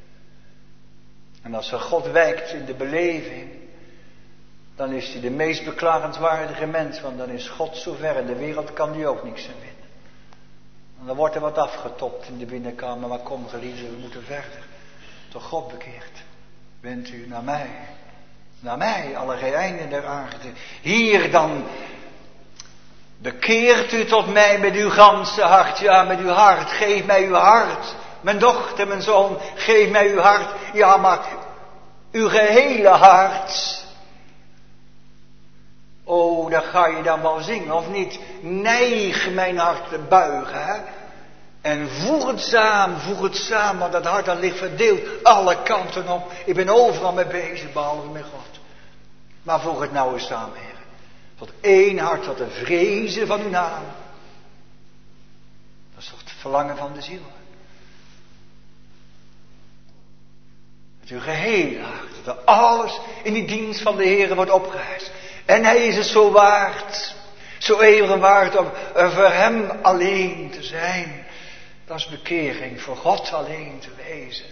En als er God wijkt in de beleving, dan is hij de meest beklagenswaardige mens, want dan is God zo ver en de wereld kan die ook niks aan winnen. En dan wordt er wat afgetopt in de binnenkamer, maar kom geliefden, we moeten verder. Toch God bekeerd. Wendt u naar mij, alle einden der aarde. Hier dan, bekeert u tot mij met uw ganse hart, ja met uw hart, geef mij uw hart. Mijn dochter, mijn zoon, geef mij uw hart, ja maar uw gehele hart. Oh, daar ga je dan wel zingen, of niet? Neig mijn hart te buigen, hè? En voeg het samen, want dat hart dat ligt verdeeld alle kanten op. Ik ben overal mee bezig, behalve met God. Maar voeg het nou eens samen, Heer. Tot één hart, tot de vrezen van uw naam. Dat is toch het verlangen van de ziel. Met uw gehele hart, dat alles in die dienst van de Heer wordt opgeheist. En hij is het zo waard, zo eeuwig waard om voor hem alleen te zijn. Dat is bekering, voor God alleen te wezen.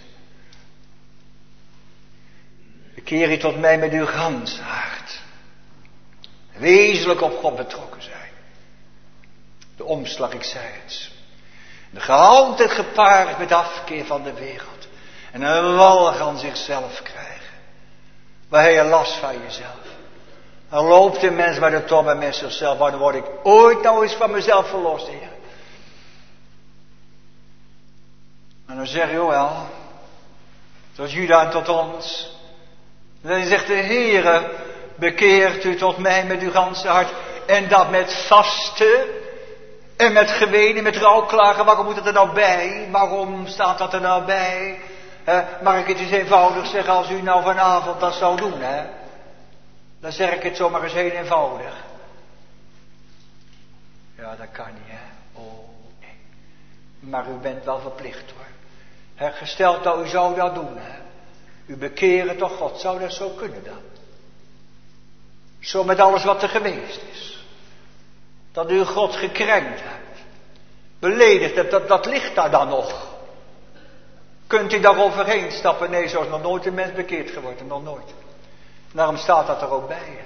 Bekeer u tot mij met uw ganse hart. Wezenlijk op God betrokken zijn. De omslag, ik zei het. De gehandeld gepaard met afkeer van de wereld. En een walg aan zichzelf krijgen. Waar hij last van jezelf. Dan loopt de mens bij de tobbe met zichzelf. Wanneer word ik ooit nou eens van mezelf verlost, Heer? En dan zeg je wel, zoals Juda tot ons. Dan zegt de Heere, bekeert u tot mij met uw ganse hart. En dat met vasten en met gewenen, met rouwklagen. Waarom moet het er nou bij? Waarom staat dat er nou bij? Mag ik het eens eenvoudig zeggen, als u nou vanavond dat zou doen, hè? Dan zeg ik het zomaar eens heel eenvoudig. Ja, dat kan niet, hè? Oh, nee. Maar u bent wel verplicht, hoor. Gesteld dat u zou dat doen, hè? U bekeren tot God, zou dat zo kunnen dan? Zo met alles wat er geweest is. Dat u God gekrenkt hebt. Beledigd hebt, dat ligt daar dan nog. Kunt u daar overheen stappen? Nee, zo is nog nooit een mens bekeerd geworden, nog nooit. Daarom staat dat er ook bij. Hè?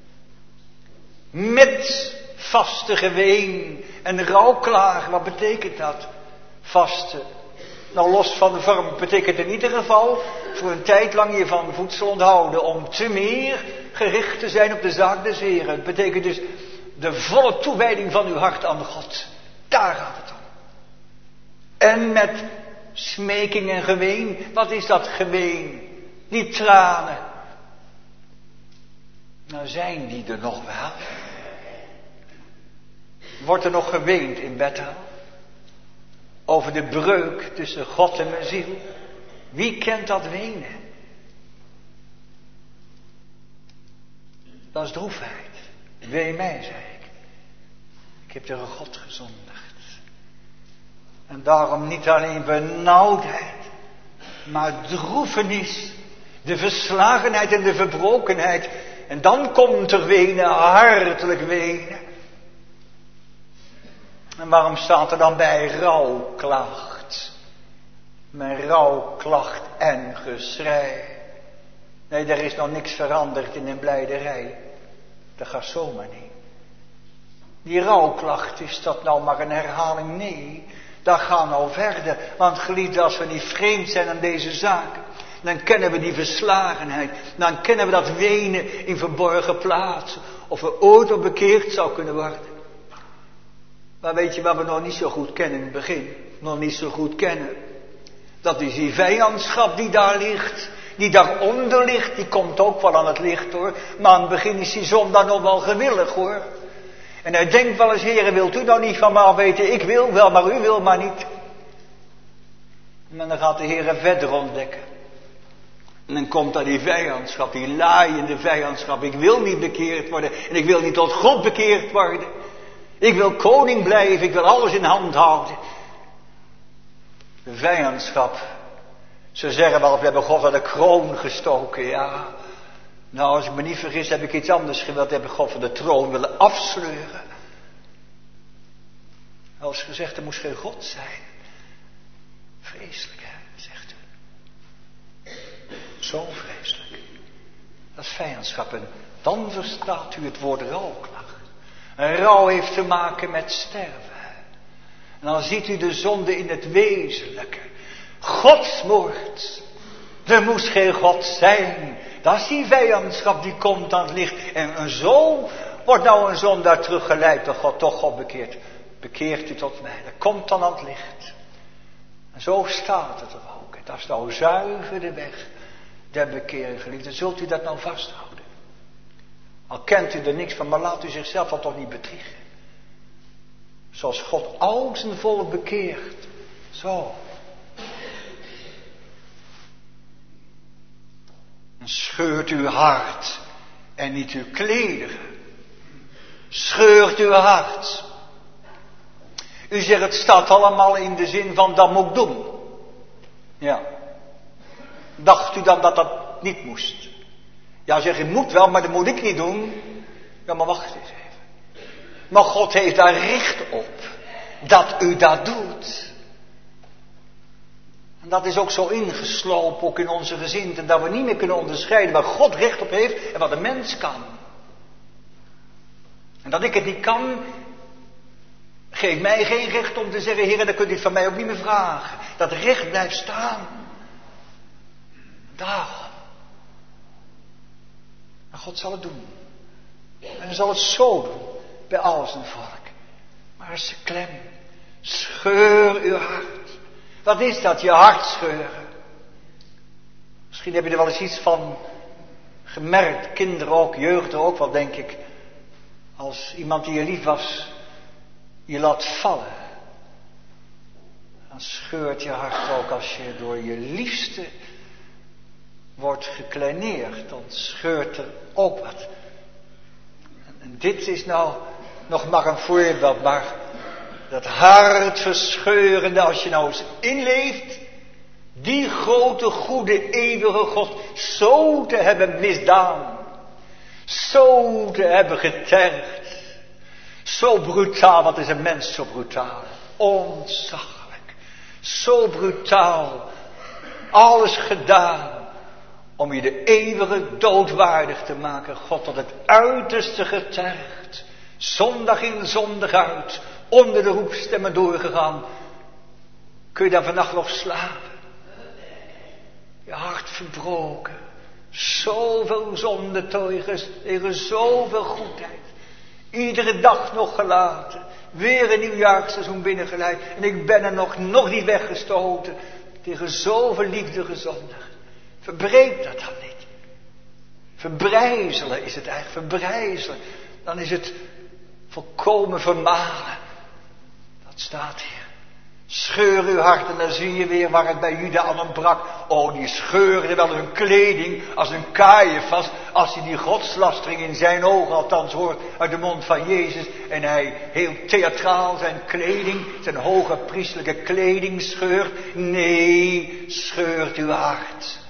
Met vaste geween en rouwklagen, wat betekent dat? Vasten. Nou, los van de vorm betekent in ieder geval voor een tijd lang je van voedsel onthouden, om te meer gericht te zijn op de zaak des Heren. Het betekent dus de volle toewijding van uw hart aan God. Daar gaat het om. En met smeking en geween. Wat is dat geween? Die tranen. Nou, zijn die er nog wel? Wordt er nog geweend in Bethel? Over de breuk tussen God en mijn ziel? Wie kent dat wenen? Dat is droefheid. Wee mij, zei ik. Ik heb tegen God gezondigd. En daarom niet alleen benauwdheid, maar droefenis, de verslagenheid en de verbrokenheid. En dan komt er wenen, hartelijk wenen. En waarom staat er dan bij rouwklacht? Mijn rouwklacht en geschrei. Nee, er is nog niks veranderd in een blijderij. Dat gaat zomaar niet. Die rouwklacht, is dat nou maar een herhaling? Nee, dat gaat nou verder. Want geliefde, als we niet vreemd zijn aan deze zaken, dan kennen we die verslagenheid. Dan kennen we dat wenen in verborgen plaatsen. Of we ooit op bekeerd zou kunnen worden. Maar weet je wat we nog niet zo goed kennen in het begin? Nog niet zo goed kennen. Dat is die vijandschap die daar ligt. Die daaronder ligt. Die komt ook wel aan het licht, hoor. Maar aan het begin is die zondaar nog wel gewillig, hoor. En hij denkt wel eens: Heere, wilt u nou niet van mij weten? Ik wil wel, maar u wil maar niet. En dan gaat de Heere verder ontdekken. En dan komt daar die vijandschap, die laaiende vijandschap. Ik wil niet bekeerd worden. En ik wil niet tot God bekeerd worden. Ik wil koning blijven. Ik wil alles in hand houden. De vijandschap. Ze zeggen wel, we hebben God aan de kroon gestoken. Ja. Nou, als ik me niet vergis, heb ik iets anders gewild. Heb ik God van de troon willen afsleuren. Als gezegd, er moest geen God zijn. Vreselijk, hè, zegt u. Zo vreselijk. Dat is vijandschap. En dan verstaat u het woord rouwklacht. En rouw heeft te maken met sterven. En dan ziet u de zonde in het wezenlijke. Godsmoord. Er moest geen God zijn. Dat is die vijandschap die komt aan het licht. En zo wordt nou een zondaar teruggeleid door God. Toch God bekeert. Bekeert u tot mij. Dat komt dan aan het licht. En zo staat het er ook. Dat is nou zuiver de weg der bekering, geliefden. Zult u dat nou vasthouden? Al kent u er niks van, maar laat u zichzelf dan toch niet bedriegen. Zoals God al zijn volk bekeert. Zo. En scheurt uw hart en niet uw klederen. Scheurt uw hart. U zegt, het staat allemaal in de zin van dat moet ik doen. Ja. Dacht u dan dat dat niet moest? Ja, zeg, het moet wel, maar dat moet ik niet doen. Ja, maar wacht eens even. Maar God heeft daar recht op. Dat u dat doet. En dat is ook zo ingeslopen, ook in onze gezinten, dat we niet meer kunnen onderscheiden waar God recht op heeft en wat een mens kan. En dat ik het niet kan, geeft mij geen recht om te zeggen, Heer, dan kunt u het van mij ook niet meer vragen. Dat recht blijft staan. Daarom. En God zal het doen. En hij zal het zo doen bij al zijn volk. Maar ze klem. Scheur uw hart. Wat is dat, je hart scheuren? Misschien heb je er wel eens iets van gemerkt. Kinderen ook, jeugd ook wel, denk ik. Als iemand die je lief was, je laat vallen. dan scheurt je hart ook als je door je liefste wordt gekleineerd. Dan scheurt er ook wat. En dit is nou nog maar een voorbeeld, maar dat hartverscheurende, als je nou eens inleeft, die grote, goede, eeuwige God zo te hebben misdaan, zo te hebben getergd, zo brutaal, wat is een mens zo brutaal, ontzaglijk, zo brutaal, alles gedaan om je de eeuwige dood waardig te maken, God tot het uiterste getergd, zondag in zondag uit, onder de roepstemmen doorgegaan. Kun je dan vannacht nog slapen? Je hart verbroken. Zoveel zonde tegen zoveel goedheid. Iedere dag nog gelaten. Weer een nieuwjaarsseizoen binnengeleid. En ik ben er nog niet weggestoten. Tegen zoveel liefde gezondigd. Verbreek dat dan niet. Verbrijzelen is het eigenlijk. Verbrijzelen. Dan is het volkomen vermalen. Dat staat hier. Scheur uw hart en dan zie je weer waar het bij Juda aan ontbrak. Oh, die scheurde wel hun kleding als een Caiaphas. Als hij die godslastering in zijn ogen althans hoort uit de mond van Jezus. En hij heel theatraal zijn kleding, zijn hoge priestelijke kleding scheurt. Nee, scheurt uw hart.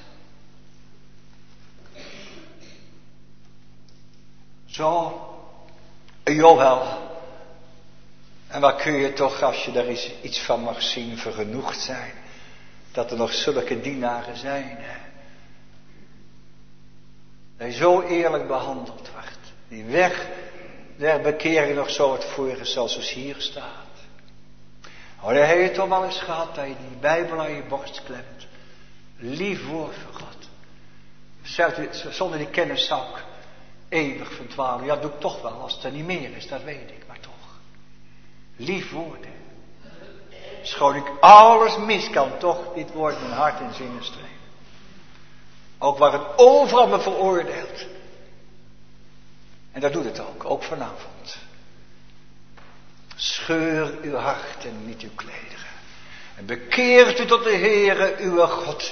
Zo, Joël. En waar kun je toch, als je daar eens iets van mag zien, vergenoegd zijn. Dat er nog zulke dienaren zijn. Hè? Dat je zo eerlijk behandeld wordt. Die weg der bekering nog zo het vorige zoals hier staat. Oh, dan heb je toch wel eens gehad dat je die Bijbel aan je borst klemt. Lief woord van God. Zonder die kennis zou ik eeuwig verdwalen. Ja, dat doe ik toch wel als het er niet meer is, dat weet ik. Maar toch. Lief woorden. Schoon ik alles mis kan, toch dit woord mijn hart en zinnen streven. Ook waar het overal me veroordeelt. En dat doet het ook vanavond. Scheur uw hart en niet uw klederen. En bekeert u tot de Heere uw God.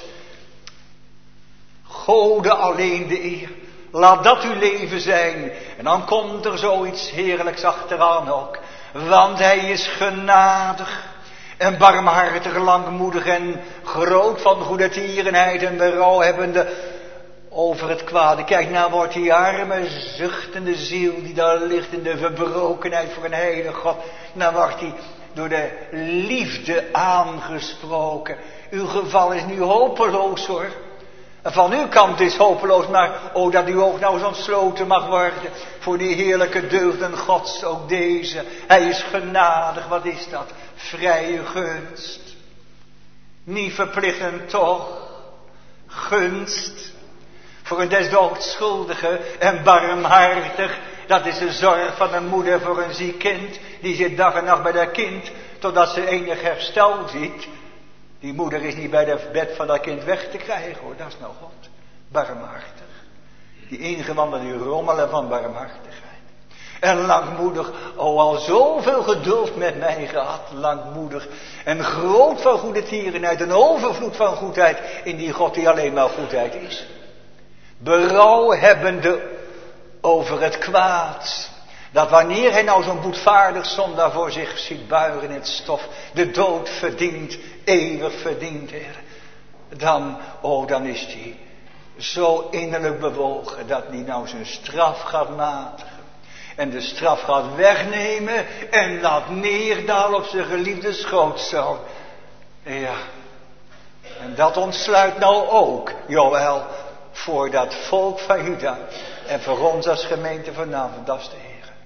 Gode alleen de eer. Laat dat uw leven zijn. En dan komt er zoiets heerlijks achteraan ook. Want hij is genadig en barmhartig, langmoedig en groot van goedertierenheid en berouw hebbende over het kwade. Kijk, nou wordt die arme, zuchtende ziel die daar ligt in de verbrokenheid voor een heilige God. Nou wordt die door de liefde aangesproken. Uw geval is nu hopeloos hoor. En van uw kant is hopeloos, maar oh dat uw oog nou eens ontsloten mag worden voor die heerlijke deugden Gods, ook deze. Hij is genadig, wat is dat? Vrije gunst. Niet verplichtend toch? Gunst. Voor een desdoods schuldige en barmhartig. Dat is de zorg van een moeder voor een ziek kind. Die zit dag en nacht bij dat kind, totdat ze enig herstel ziet. Die moeder is niet bij het bed van dat kind weg te krijgen hoor, dat is nou God. Barmhartig. Die ingewanden die rommelen van barmhartigheid. En langmoedig, oh al zoveel geduld met mij gehad, langmoedig. En groot van goedertierenheid, een overvloed van goedheid in die God die alleen maar goedheid is. Berouw hebbende over het kwaad. Dat wanneer hij nou zo'n boetvaardig zondaar voor zich ziet buigen in het stof, de dood verdient, eeuwig verdient, Heer. Dan is hij zo innerlijk bewogen dat hij nou zijn straf gaat matigen. En de straf gaat wegnemen en laat neerdalen op zijn geliefde schootzoon. Ja, en dat ontsluit nou ook, Joël, voor dat volk van Juda. En voor ons als gemeente vanavond, dat is de Heer.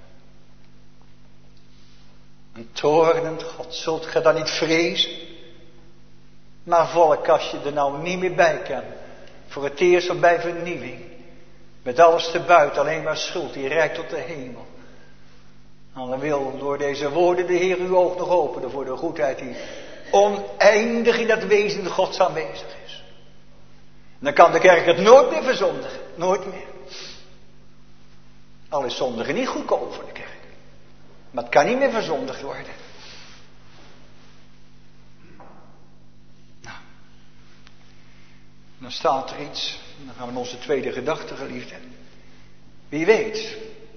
Een toornend God, zult ge dan niet vrezen? Maar volk, als je er nou niet meer bij kan, voor het eerst of bij vernieuwing, met alles te buiten, alleen maar schuld, die reikt tot de hemel. Dan wil door deze woorden de Heer uw oog nog openen voor de goedheid die oneindig in dat wezen Gods aanwezig is. En dan kan de kerk het nooit meer verzondigen, nooit meer. Al is zondigen niet goedkoop voor de kerk. Maar het kan niet meer verzondigd worden. Dan staat er iets, dan gaan we naar onze tweede gedachte, geliefde. Wie weet.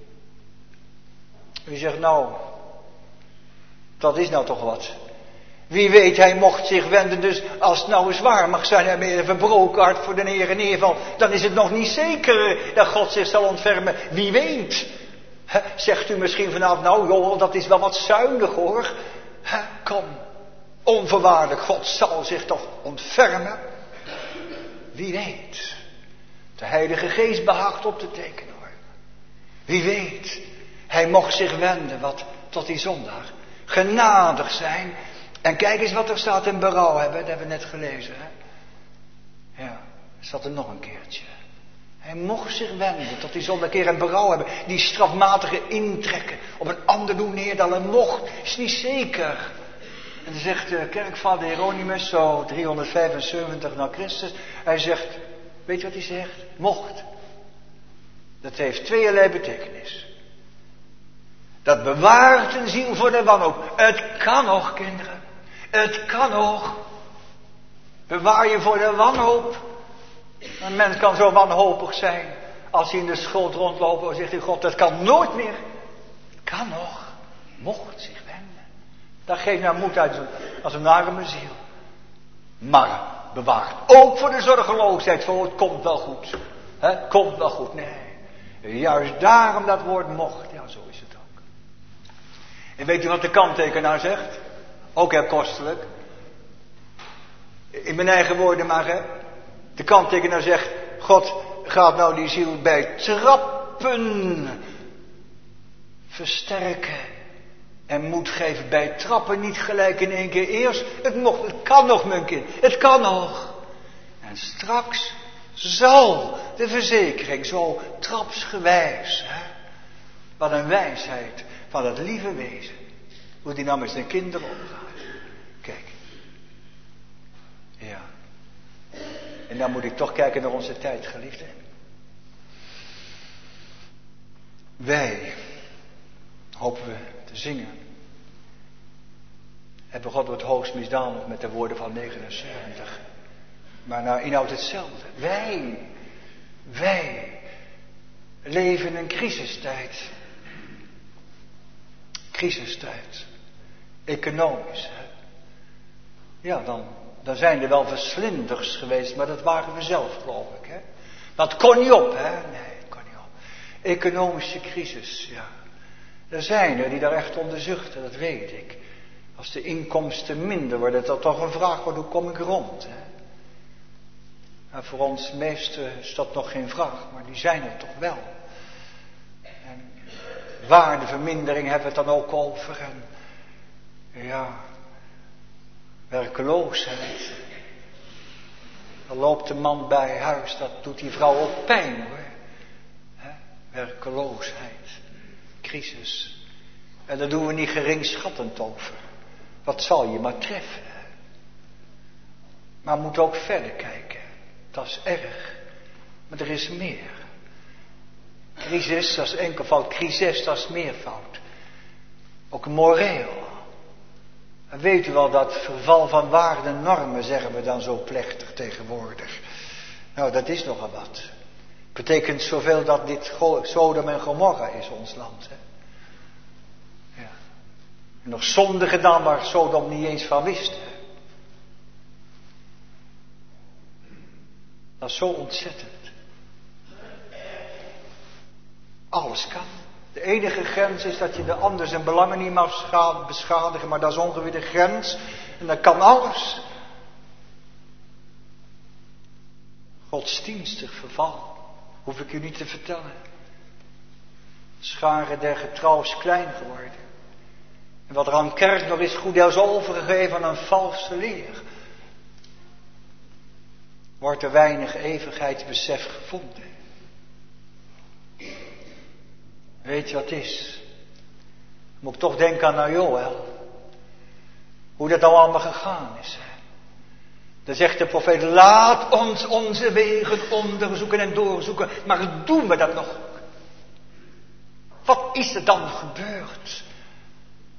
Wie zegt nou, dat is nou toch wat. Wie weet, hij mocht zich wenden, dus als het nou eens waar mag zijn, hij met een verbroken hart voor de Heer neervalt, dan is het nog niet zeker dat God zich zal ontfermen. Wie weet. Zegt u misschien vanavond, nou joh, dat is wel wat zuinig hoor. Kom, onvoorwaardelijk, God zal zich toch ontfermen. Wie weet. De Heilige Geest behaagt op te tekenen hoor. Wie weet. Hij mocht zich wenden tot die zondaar. Genadig zijn. En kijk eens wat er staat in berouw hebben. Dat hebben we net gelezen. Hè? Ja, er staat er nog een keertje. Hij mocht zich wenden tot die zondaar een keer een berouw hebben. Die strafmatige intrekken. Op een ander doen neerdalen. Mocht. Is niet zeker. En dan zegt de kerkvader Hieronymus, zo 375 na Christus. Hij zegt, weet je wat hij zegt? Mocht. Dat heeft tweeërlei betekenis. Dat bewaart een ziel voor de wanhoop. Het kan nog, kinderen. Het kan nog. Bewaar je voor de wanhoop. Een mens kan zo wanhopig zijn. Als hij in de schuld rondloopt. Dan zegt hij, God, dat kan nooit meer. Het kan nog. Mocht zich wenden. Dat geeft nou moed uit als een arme ziel. Maar bewaart ook voor de zorgeloosheid. Voor het komt wel goed. Het komt wel goed. Nee. Juist daarom dat woord mocht. Ja, zo is het ook. En weet u wat de kanttekenaar zegt? Ook heel kostelijk. In mijn eigen woorden maar, hè. De kanttekenaar zegt, God gaat nou die ziel bij trappen versterken. En moed geven bij trappen, niet gelijk in één keer eerst. Het kan nog, mijn kind. Het kan nog. En straks zal de verzekering zo trapsgewijs. Hè? Wat een wijsheid van het lieve wezen. Hoe die nou met zijn kinderen omgaat. Kijk. Ja. En dan moet ik toch kijken naar onze tijd, geliefde. Wij, hopen we te zingen, hebben God het hoogst misdadig met de woorden van 79. Maar nou inhoudt hetzelfde. Wij leven in een crisistijd. Crisistijd. Economisch. Hè? Ja, dan zijn er wel verslinders geweest, maar dat waren we zelf, geloof ik. Hè? Dat kon niet op, hè? Nee, het kon niet op. Economische crisis, ja. Er zijn er die daar echt onder zuchten, dat weet ik. Als de inkomsten minder worden, dat toch een vraag wordt, hoe kom ik rond? Hè? En voor ons meesten is dat nog geen vraag, maar die zijn er toch wel. En waardevermindering hebben we het dan ook over. En ja, werkeloosheid. Dan loopt de man bij huis, dat doet die vrouw ook pijn hoor. Hè? Werkeloosheid, crisis. En daar doen we niet geringschattend over. Wat zal je maar treffen. Maar we moeten ook verder kijken. Dat is erg. Maar er is meer. Crisis, dat is enkelvoud. Crisis, dat is meervoud. Ook moreel. En weet u wel dat verval van waarden en normen, zeggen we dan zo plechtig tegenwoordig. Nou, dat is nogal wat. Betekent zoveel dat dit Sodom en Gomorra is, ons land. Hè? Ja. En nog zonde gedaan waar Sodom niet eens van wist. Hè? Dat is zo ontzettend. Alles kan. De enige grens is dat je de ander zijn belangen niet mag beschadigen, maar dat is ongeveer de grens. En dat kan alles. Godsdienstig verval. Hoef ik u niet te vertellen. Scharen der getrouw is klein geworden. En wat er aan kerk nog is, goed is overgegeven aan een valse leer. Wordt er weinig eeuwigheidsbesef gevonden. Weet je wat het is? Moet ik toch denken aan Joël. Hoe dat nou allemaal gegaan is. Hè? Dan zegt de profeet, laat ons onze wegen onderzoeken en doorzoeken. Maar doen we dat nog? Wat is er dan gebeurd?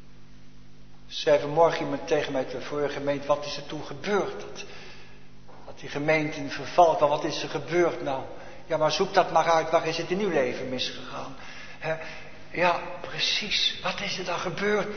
Zei vanmorgen iemand tegen mij, de vorige gemeente, wat is er toen gebeurd? Dat Dat die gemeente in verval kwam. Wat is er gebeurd nou? Ja, maar zoek dat maar uit. Waar is het in uw leven misgegaan? Ja, precies. Wat is er dan gebeurd?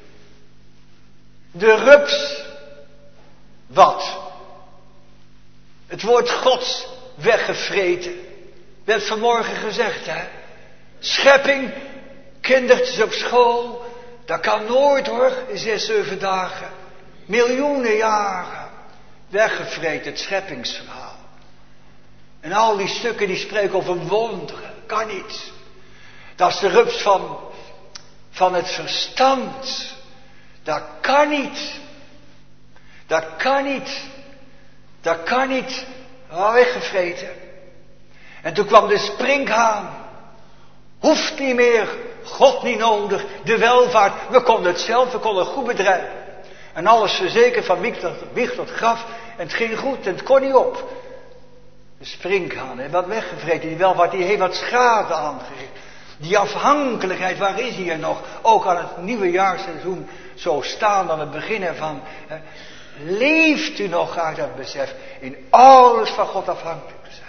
De rups. Wat? Het woord Gods weggevreten. Werd vanmorgen gezegd, hè. Schepping, kindertjes op school. Dat kan nooit hoor, in 6, 7 dagen. Miljoenen jaren. Weggevreten, het scheppingsverhaal. En al die stukken die spreken over wonderen. Kan niet. Dat is de rups van het verstand. Dat kan niet. Dat kan niet. Dat kan niet. Weggevreten. En toen kwam de sprinkhaan. Hoeft niet meer. God niet nodig. De welvaart. We konden het zelf. We konden goed bedrijven. En alles verzekerd van wieg tot graf. En het ging goed. En het kon niet op. De sprinkhaan. En wat weggevreten. Die welvaart. Die heeft wat schade aangericht. Die afhankelijkheid. Waar is die er nog? Ook aan het nieuwejaarseizoen. Zo staan aan het begin ervan. Leeft u nog uit dat besef. In alles van God afhankelijk te zijn.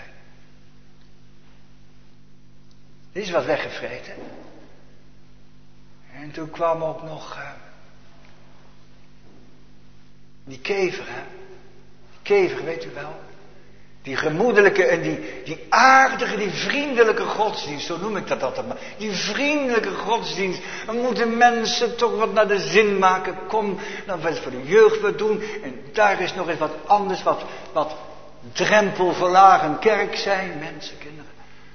Dit is wat weggevreten. En toen kwam ook nog die kever, hè. Die kever, weet u wel. Die gemoedelijke en die aardige, die vriendelijke godsdienst, zo noem ik dat altijd maar. Die vriendelijke godsdienst. Dan moeten mensen toch wat naar de zin maken. Kom, dan wil het voor de jeugd wat doen. En daar is nog eens wat anders, wat drempelverlagend kerk zijn. Mensen, kinderen.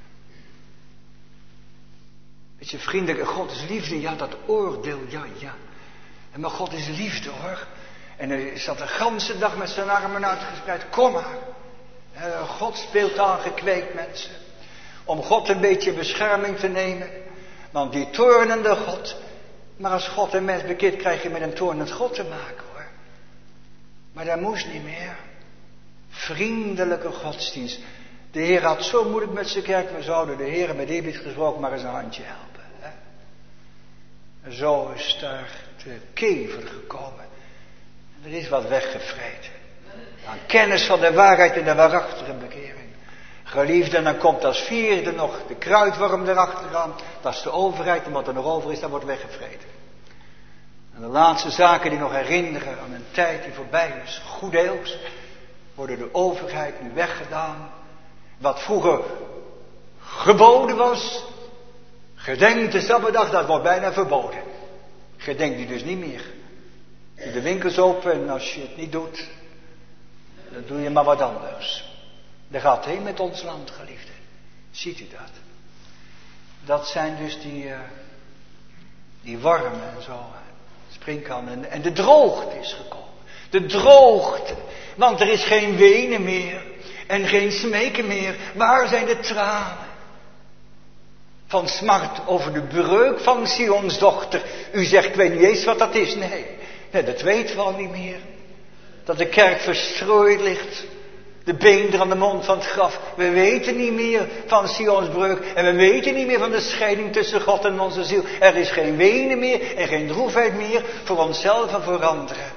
Weet je, vriendelijke God is liefde, ja, dat oordeel, ja. En maar God is liefde, hoor. En hij zat de ganse dag met zijn armen uitgespreid. Kom maar. God speelt aangekweekt, mensen. Om God een beetje bescherming te nemen. Want die toornende God. Maar als God een mens bekeert, krijg je met een toornend God te maken, hoor. Maar dat moest niet meer. Vriendelijke godsdienst. De Heer had zo moeilijk met zijn kerk. We zouden de Heer met eerbied gesproken maar eens een handje helpen. Hè? En zo is daar de kever gekomen. En er is wat weggevreten. Aan kennis van de waarheid en de waarachtige bekering. Geliefden, dan komt als vierde nog de kruidworm erachteraan. Dat is de overheid en wat er nog over is, dat wordt weggevreten. En de laatste zaken die nog herinneren aan een tijd die voorbij is. Goedeels worden de overheid nu weggedaan. Wat vroeger geboden was. Gedenk de Sabbatdag, dat wordt bijna verboden. Gedenk die dus niet meer. De winkels open en als je het niet doet, dan doe je maar wat anders. Daar gaat het heen met ons land, geliefden. Ziet u dat? Dat zijn dus die wormen en zo. Sprinkhaan. En de droogte is gekomen. De droogte. Want er is geen wenen meer. En geen smeken meer. Waar zijn de tranen? Van smart over de breuk van Sions dochter. U zegt, ik weet niet eens wat dat is. Nee, dat weten we al niet meer. Dat de kerk verstrooid ligt. De beenderen aan de mond van het graf. We weten niet meer van Sions breuk. En we weten niet meer van de scheiding tussen God en onze ziel. Er is geen wenen meer en geen droefheid meer voor onszelf en voor anderen.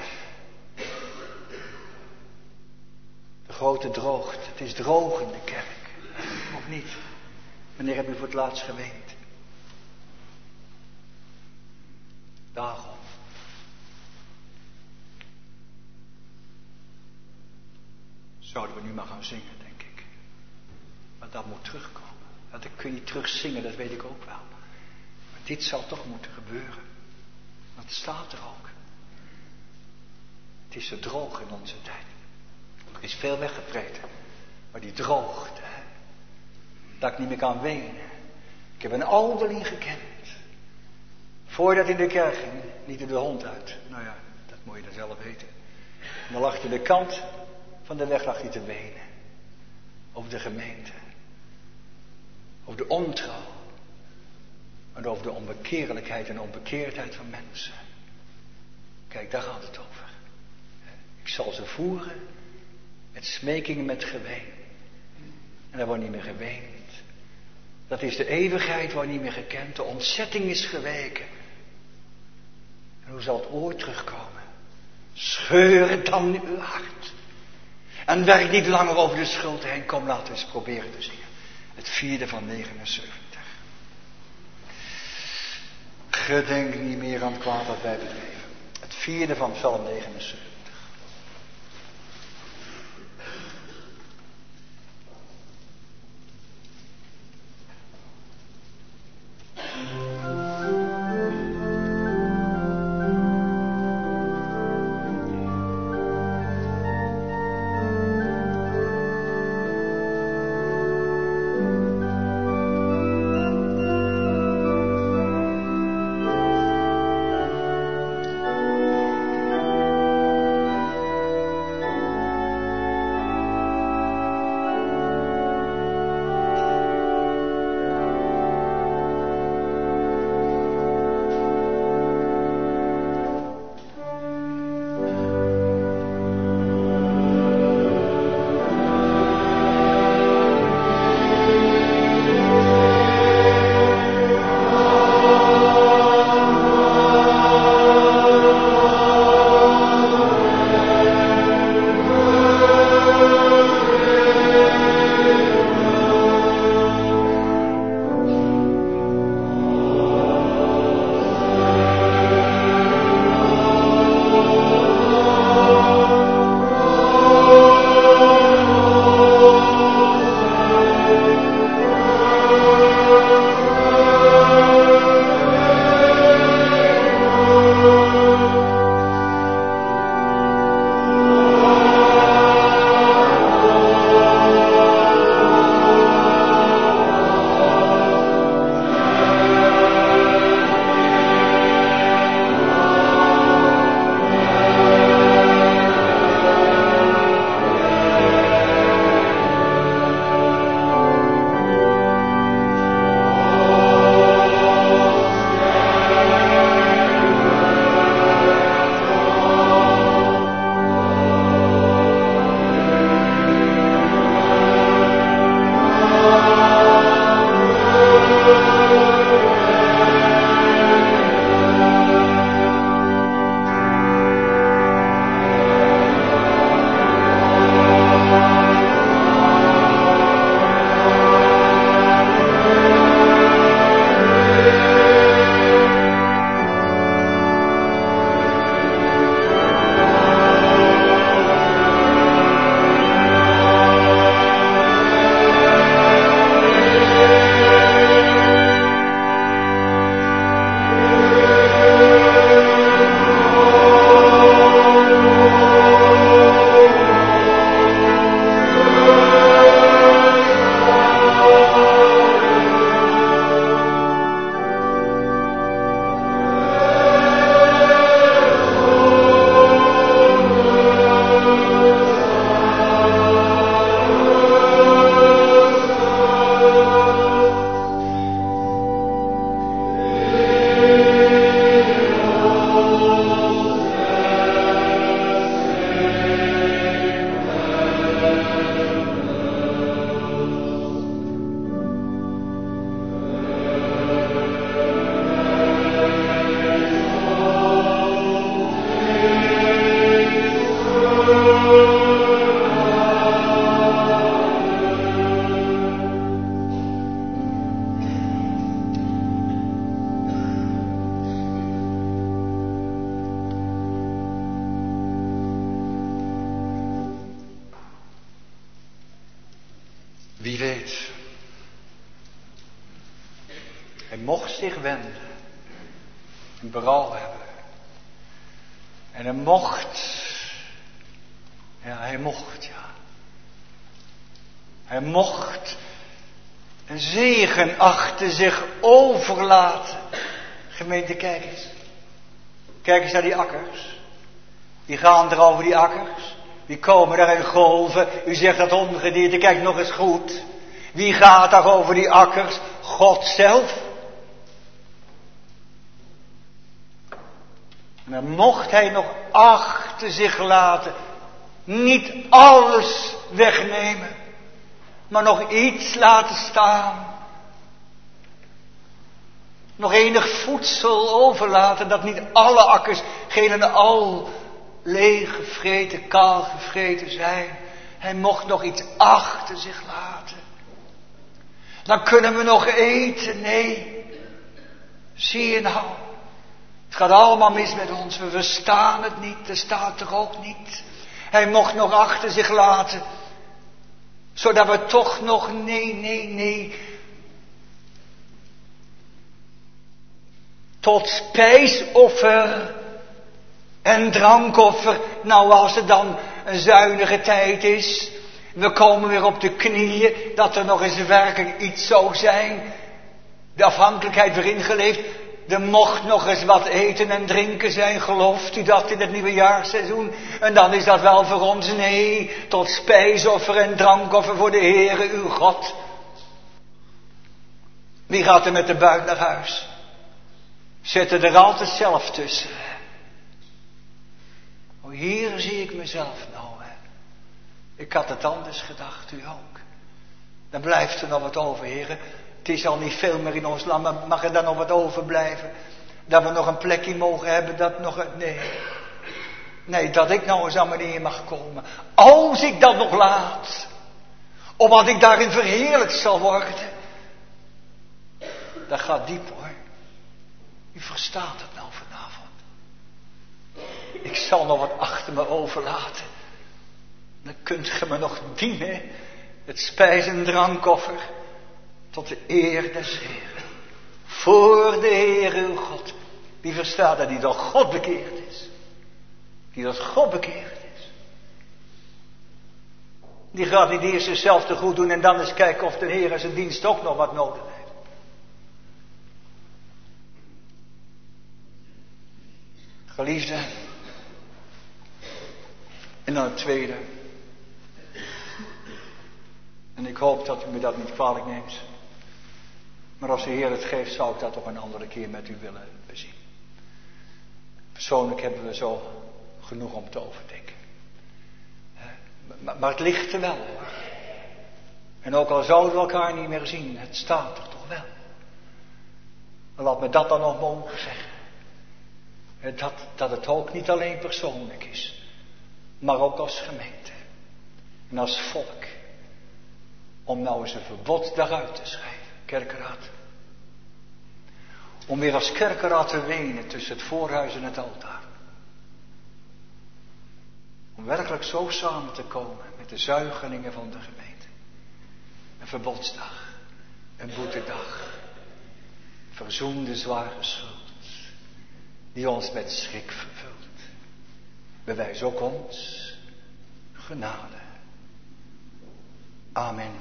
De grote droogte. Het is droog in de kerk. Of niet? Wanneer heb u voor het laatst geweend? Daarom. Zouden we nu maar gaan zingen, denk ik. Maar dat moet terugkomen. Dat kun je niet terugzingen, dat weet ik ook wel. Maar dit zal toch moeten gebeuren. Want het staat er ook. Het is zo droog in onze tijd. Er is veel weggevreten. Maar die droogte, hè, dat ik niet meer kan wenen. Ik heb een ouderling gekend. Voordat in de kerk ging, liet hij de hond uit. Nou ja, dat moet je dan zelf weten. En dan lag hij aan de kant van de weg lag hij te wenen. Over de gemeente. Over de ontrouw. Maar over de onbekeerlijkheid en onbekeerdheid van mensen. Kijk, daar gaat het over. Ik zal ze voeren met smekingen, met geween. En er wordt niet meer geweend. Dat is de eeuwigheid, wordt niet meer gekend. De ontzetting is geweken. En hoe zal het ooit terugkomen? Scheur het dan uw hart. En werk niet langer over de schuld heen. Kom, laten we eens proberen te zingen. Het 4e van 79. Gedenk niet meer aan het kwaad dat wij bedreven. Het 4e van Psalm 79. Wie weet. Hij mocht zich wenden. En berouw hebben. En hij mocht. Ja, hij mocht, ja. Hij mocht een zegen achter zich overlaten. Gemeente, kijk eens. Kijk eens naar die akkers. Die gaan er over die akkers. Die komen daar in golven. U zegt dat ongedierte, kijk nog eens goed. Wie gaat daar over die akkers? God zelf. En dan mocht hij nog achter zich laten. Niet alles wegnemen. Maar nog iets laten staan. Nog enig voedsel overlaten. Dat niet alle akkers geheel en al leeg gevreten, kaal gevreten zijn. Hij mocht nog iets achter zich laten. Dan kunnen we nog eten. Nee. Zie je nou. Het gaat allemaal mis met ons. We verstaan het niet. Er staat er ook niet. Hij mocht nog achter zich laten. Zodat we toch nog nee. Tot spijsoffer en drankoffer. Nou, als het dan een zuinige tijd is. We komen weer op de knieën. Dat er nog eens werkelijk iets zou zijn. De afhankelijkheid weer ingeleefd. Er mocht nog eens wat eten en drinken zijn. Gelooft u dat in het nieuwejaarsseizoen? En dan is dat wel voor ons. Nee, tot spijsoffer en drankoffer voor de Heere uw God. Wie gaat er met de buik naar huis? Zit er altijd zelf tussen. Oh, hier zie ik mezelf nou. Hè. Ik had het anders gedacht, u ook. Dan blijft er nog wat over, heren. Het is al niet veel meer in ons land, maar mag er dan nog wat overblijven? Dat we nog een plekje mogen hebben, dat nog... Nee, dat ik nou eens aan meneer mag komen. Als ik dat nog laat. Omdat ik daarin verheerlijkt zal worden. Dat gaat diep hoor. U verstaat het nou vanavond. Ik zal nog wat achter me overlaten. Dan kunt ge me nog dienen. Het spijs- en drankoffer. Tot de eer des Heeren. Voor de Heer uw God. Wie verstaat dat? Die door God bekeerd is. Die door God bekeerd is. Die gaat niet eerst zichzelf te goed doen en dan eens kijken of de Heer en zijn dienst ook nog wat nodig heeft. Geliefde. En dan het tweede. En ik hoop dat u me dat niet kwalijk neemt. Maar als de Heer het geeft, zou ik dat op een andere keer met u willen bezien. Persoonlijk hebben we zo genoeg om te overdenken. Maar het ligt er wel hoor. En ook al zouden we elkaar niet meer zien, het staat er toch wel. En laat me dat dan nog mogen zeggen. Dat het ook niet alleen persoonlijk is, maar ook als gemeente. En als volk. Om nou eens een verbod daaruit te schrijven. Kerkenraad. Om weer als kerkenraad te wenen tussen het voorhuis en het altaar. Om werkelijk zo samen te komen met de zuigelingen van de gemeente. Een verbodsdag. Een boetedag. Verzoende zware schuld. Die ons met schrik vervult. Bewijs ook ons genade. Amen.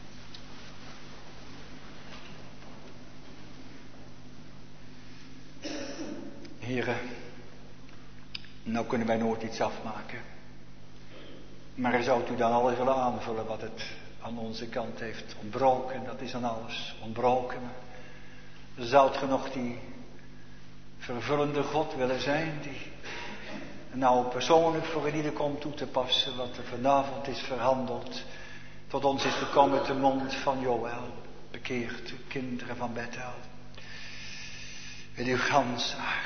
Heren, nou kunnen wij nooit iets afmaken. Maar zou u dan alles willen aanvullen wat het aan onze kant heeft ontbroken? Dat is aan alles ontbroken. Zou u nog die vervullende God willen zijn, die nou persoonlijk voor in ieder komt toe te passen wat er vanavond is verhandeld. Tot ons is gekomen uit de mond van Joël, bekeerd, kinderen van Bethel. In uw ganse hart.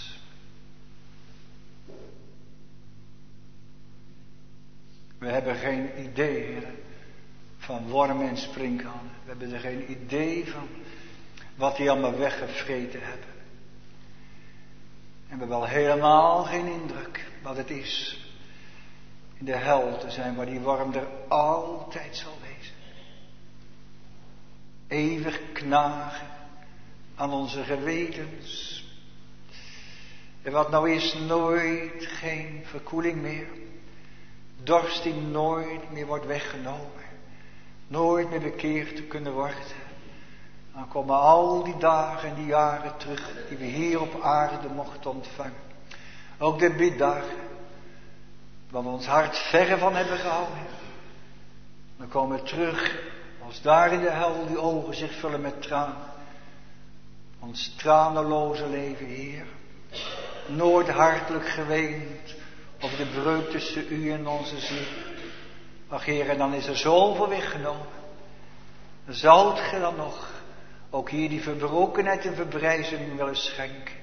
We hebben geen idee, heren, van wormen en sprinkhanen. We hebben er geen idee van wat die allemaal weggevreten hebben. En we hebben wel helemaal geen indruk wat het is in de hel te zijn, waar die worm er altijd zal wezen. Eeuwig knagen aan onze gewetens. En wat nou is, nooit geen verkoeling meer. Dorst die nooit meer wordt weggenomen. Nooit meer bekeerd te kunnen worden. Dan komen al die dagen en die jaren terug die we hier op aarde mochten ontvangen. Ook de biddagen. Waar we ons hart verre van hebben gehouden. Dan komen we terug. Als daar in de hel die ogen zich vullen met tranen. Ons tranenloze leven, Heer. Nooit hartelijk geweend over de breuk tussen u en onze ziel. Ach Heer, en dan is er zoveel weggenomen. Zoudt ge dan nog ook hier die verbrokenheid en verbrijzing willen schenken.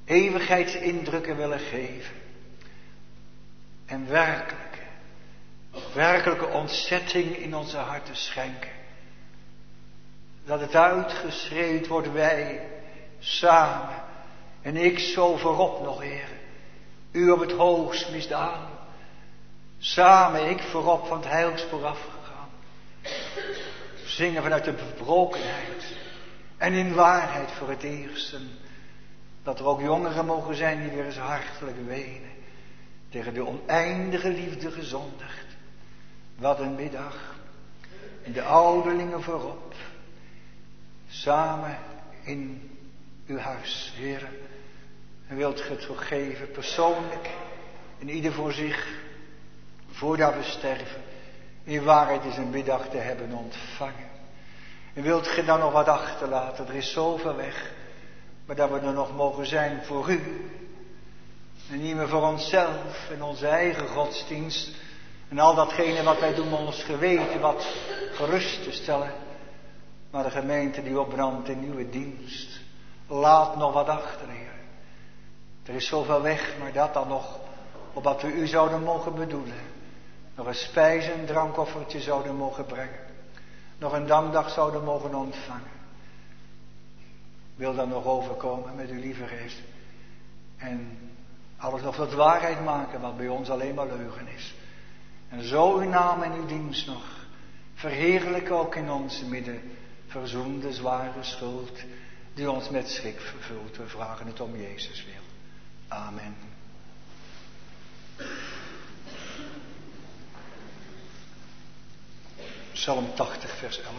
Eeuwigheidsindrukken willen geven. En werkelijk werkelijke ontzetting in onze harten schenken. Dat het uitgeschreeuwd wordt, wij samen. En ik zo voorop nog, Heer. U op het hoogst misdaan. Samen ik voorop van het heilspoor afgegaan. Zingen vanuit de verbrokenheid. En in waarheid voor het eerst. Dat er ook jongeren mogen zijn die weer eens hartelijk wenen. Tegen de oneindige liefde gezondigd. Wat een middag. De ouderlingen voorop. Samen in uw huis, Heer. En wilt ge het ook geven, persoonlijk. En ieder voor zich. Voordat we sterven. In waarheid is een middag te hebben ontvangen. En wilt ge dan nog wat achterlaten. Er is zoveel weg. Maar dat we er nog mogen zijn voor u. En niet meer voor onszelf en onze eigen godsdienst. En al datgene wat wij doen om ons geweten wat gerust te stellen. Maar de gemeente die opbrandt in uw dienst. Laat nog wat achter, Heer. Er is zoveel weg, maar dat dan nog. Opdat we u zouden mogen bedoelen. Nog een spijs- en drankoffertje zouden mogen brengen. Nog een dankdag zouden mogen ontvangen. Wil dan nog overkomen met uw lieve geest. En alles nog tot waarheid maken wat bij ons alleen maar leugen is. En zo uw naam en uw dienst nog verheerlijken ook in ons midden. Verzoen de zware schuld die ons met schrik vervult. We vragen het om Jezus wil. Amen. Psalm 80 vers 11.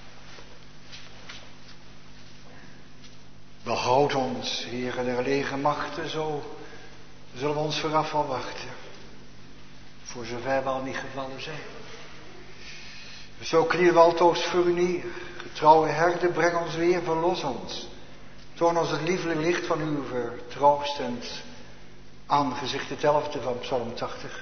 Behoud ons, Heere der lege machten, zo zullen we ons vooraf al wachten. Voor zover we al niet gevallen zijn. Zo knielen we altoos voor u neer. Getrouwe herder, breng ons weer, verlos ons. Toon ons het lieflijk licht van uw vertroostend aangezicht. Het 11e van Psalm 80.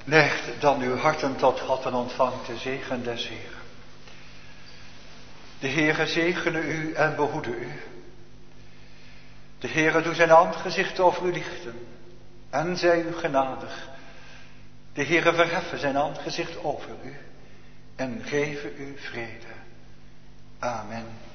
Neigt dan uw harten tot God en ontvangt de zegen des Heeren. De Heere zegene u en behoede u. De Heere doet zijn aangezicht over u lichten en zij u genadig. De Heere verheffen zijn aangezicht over u en geven u vrede. Amen.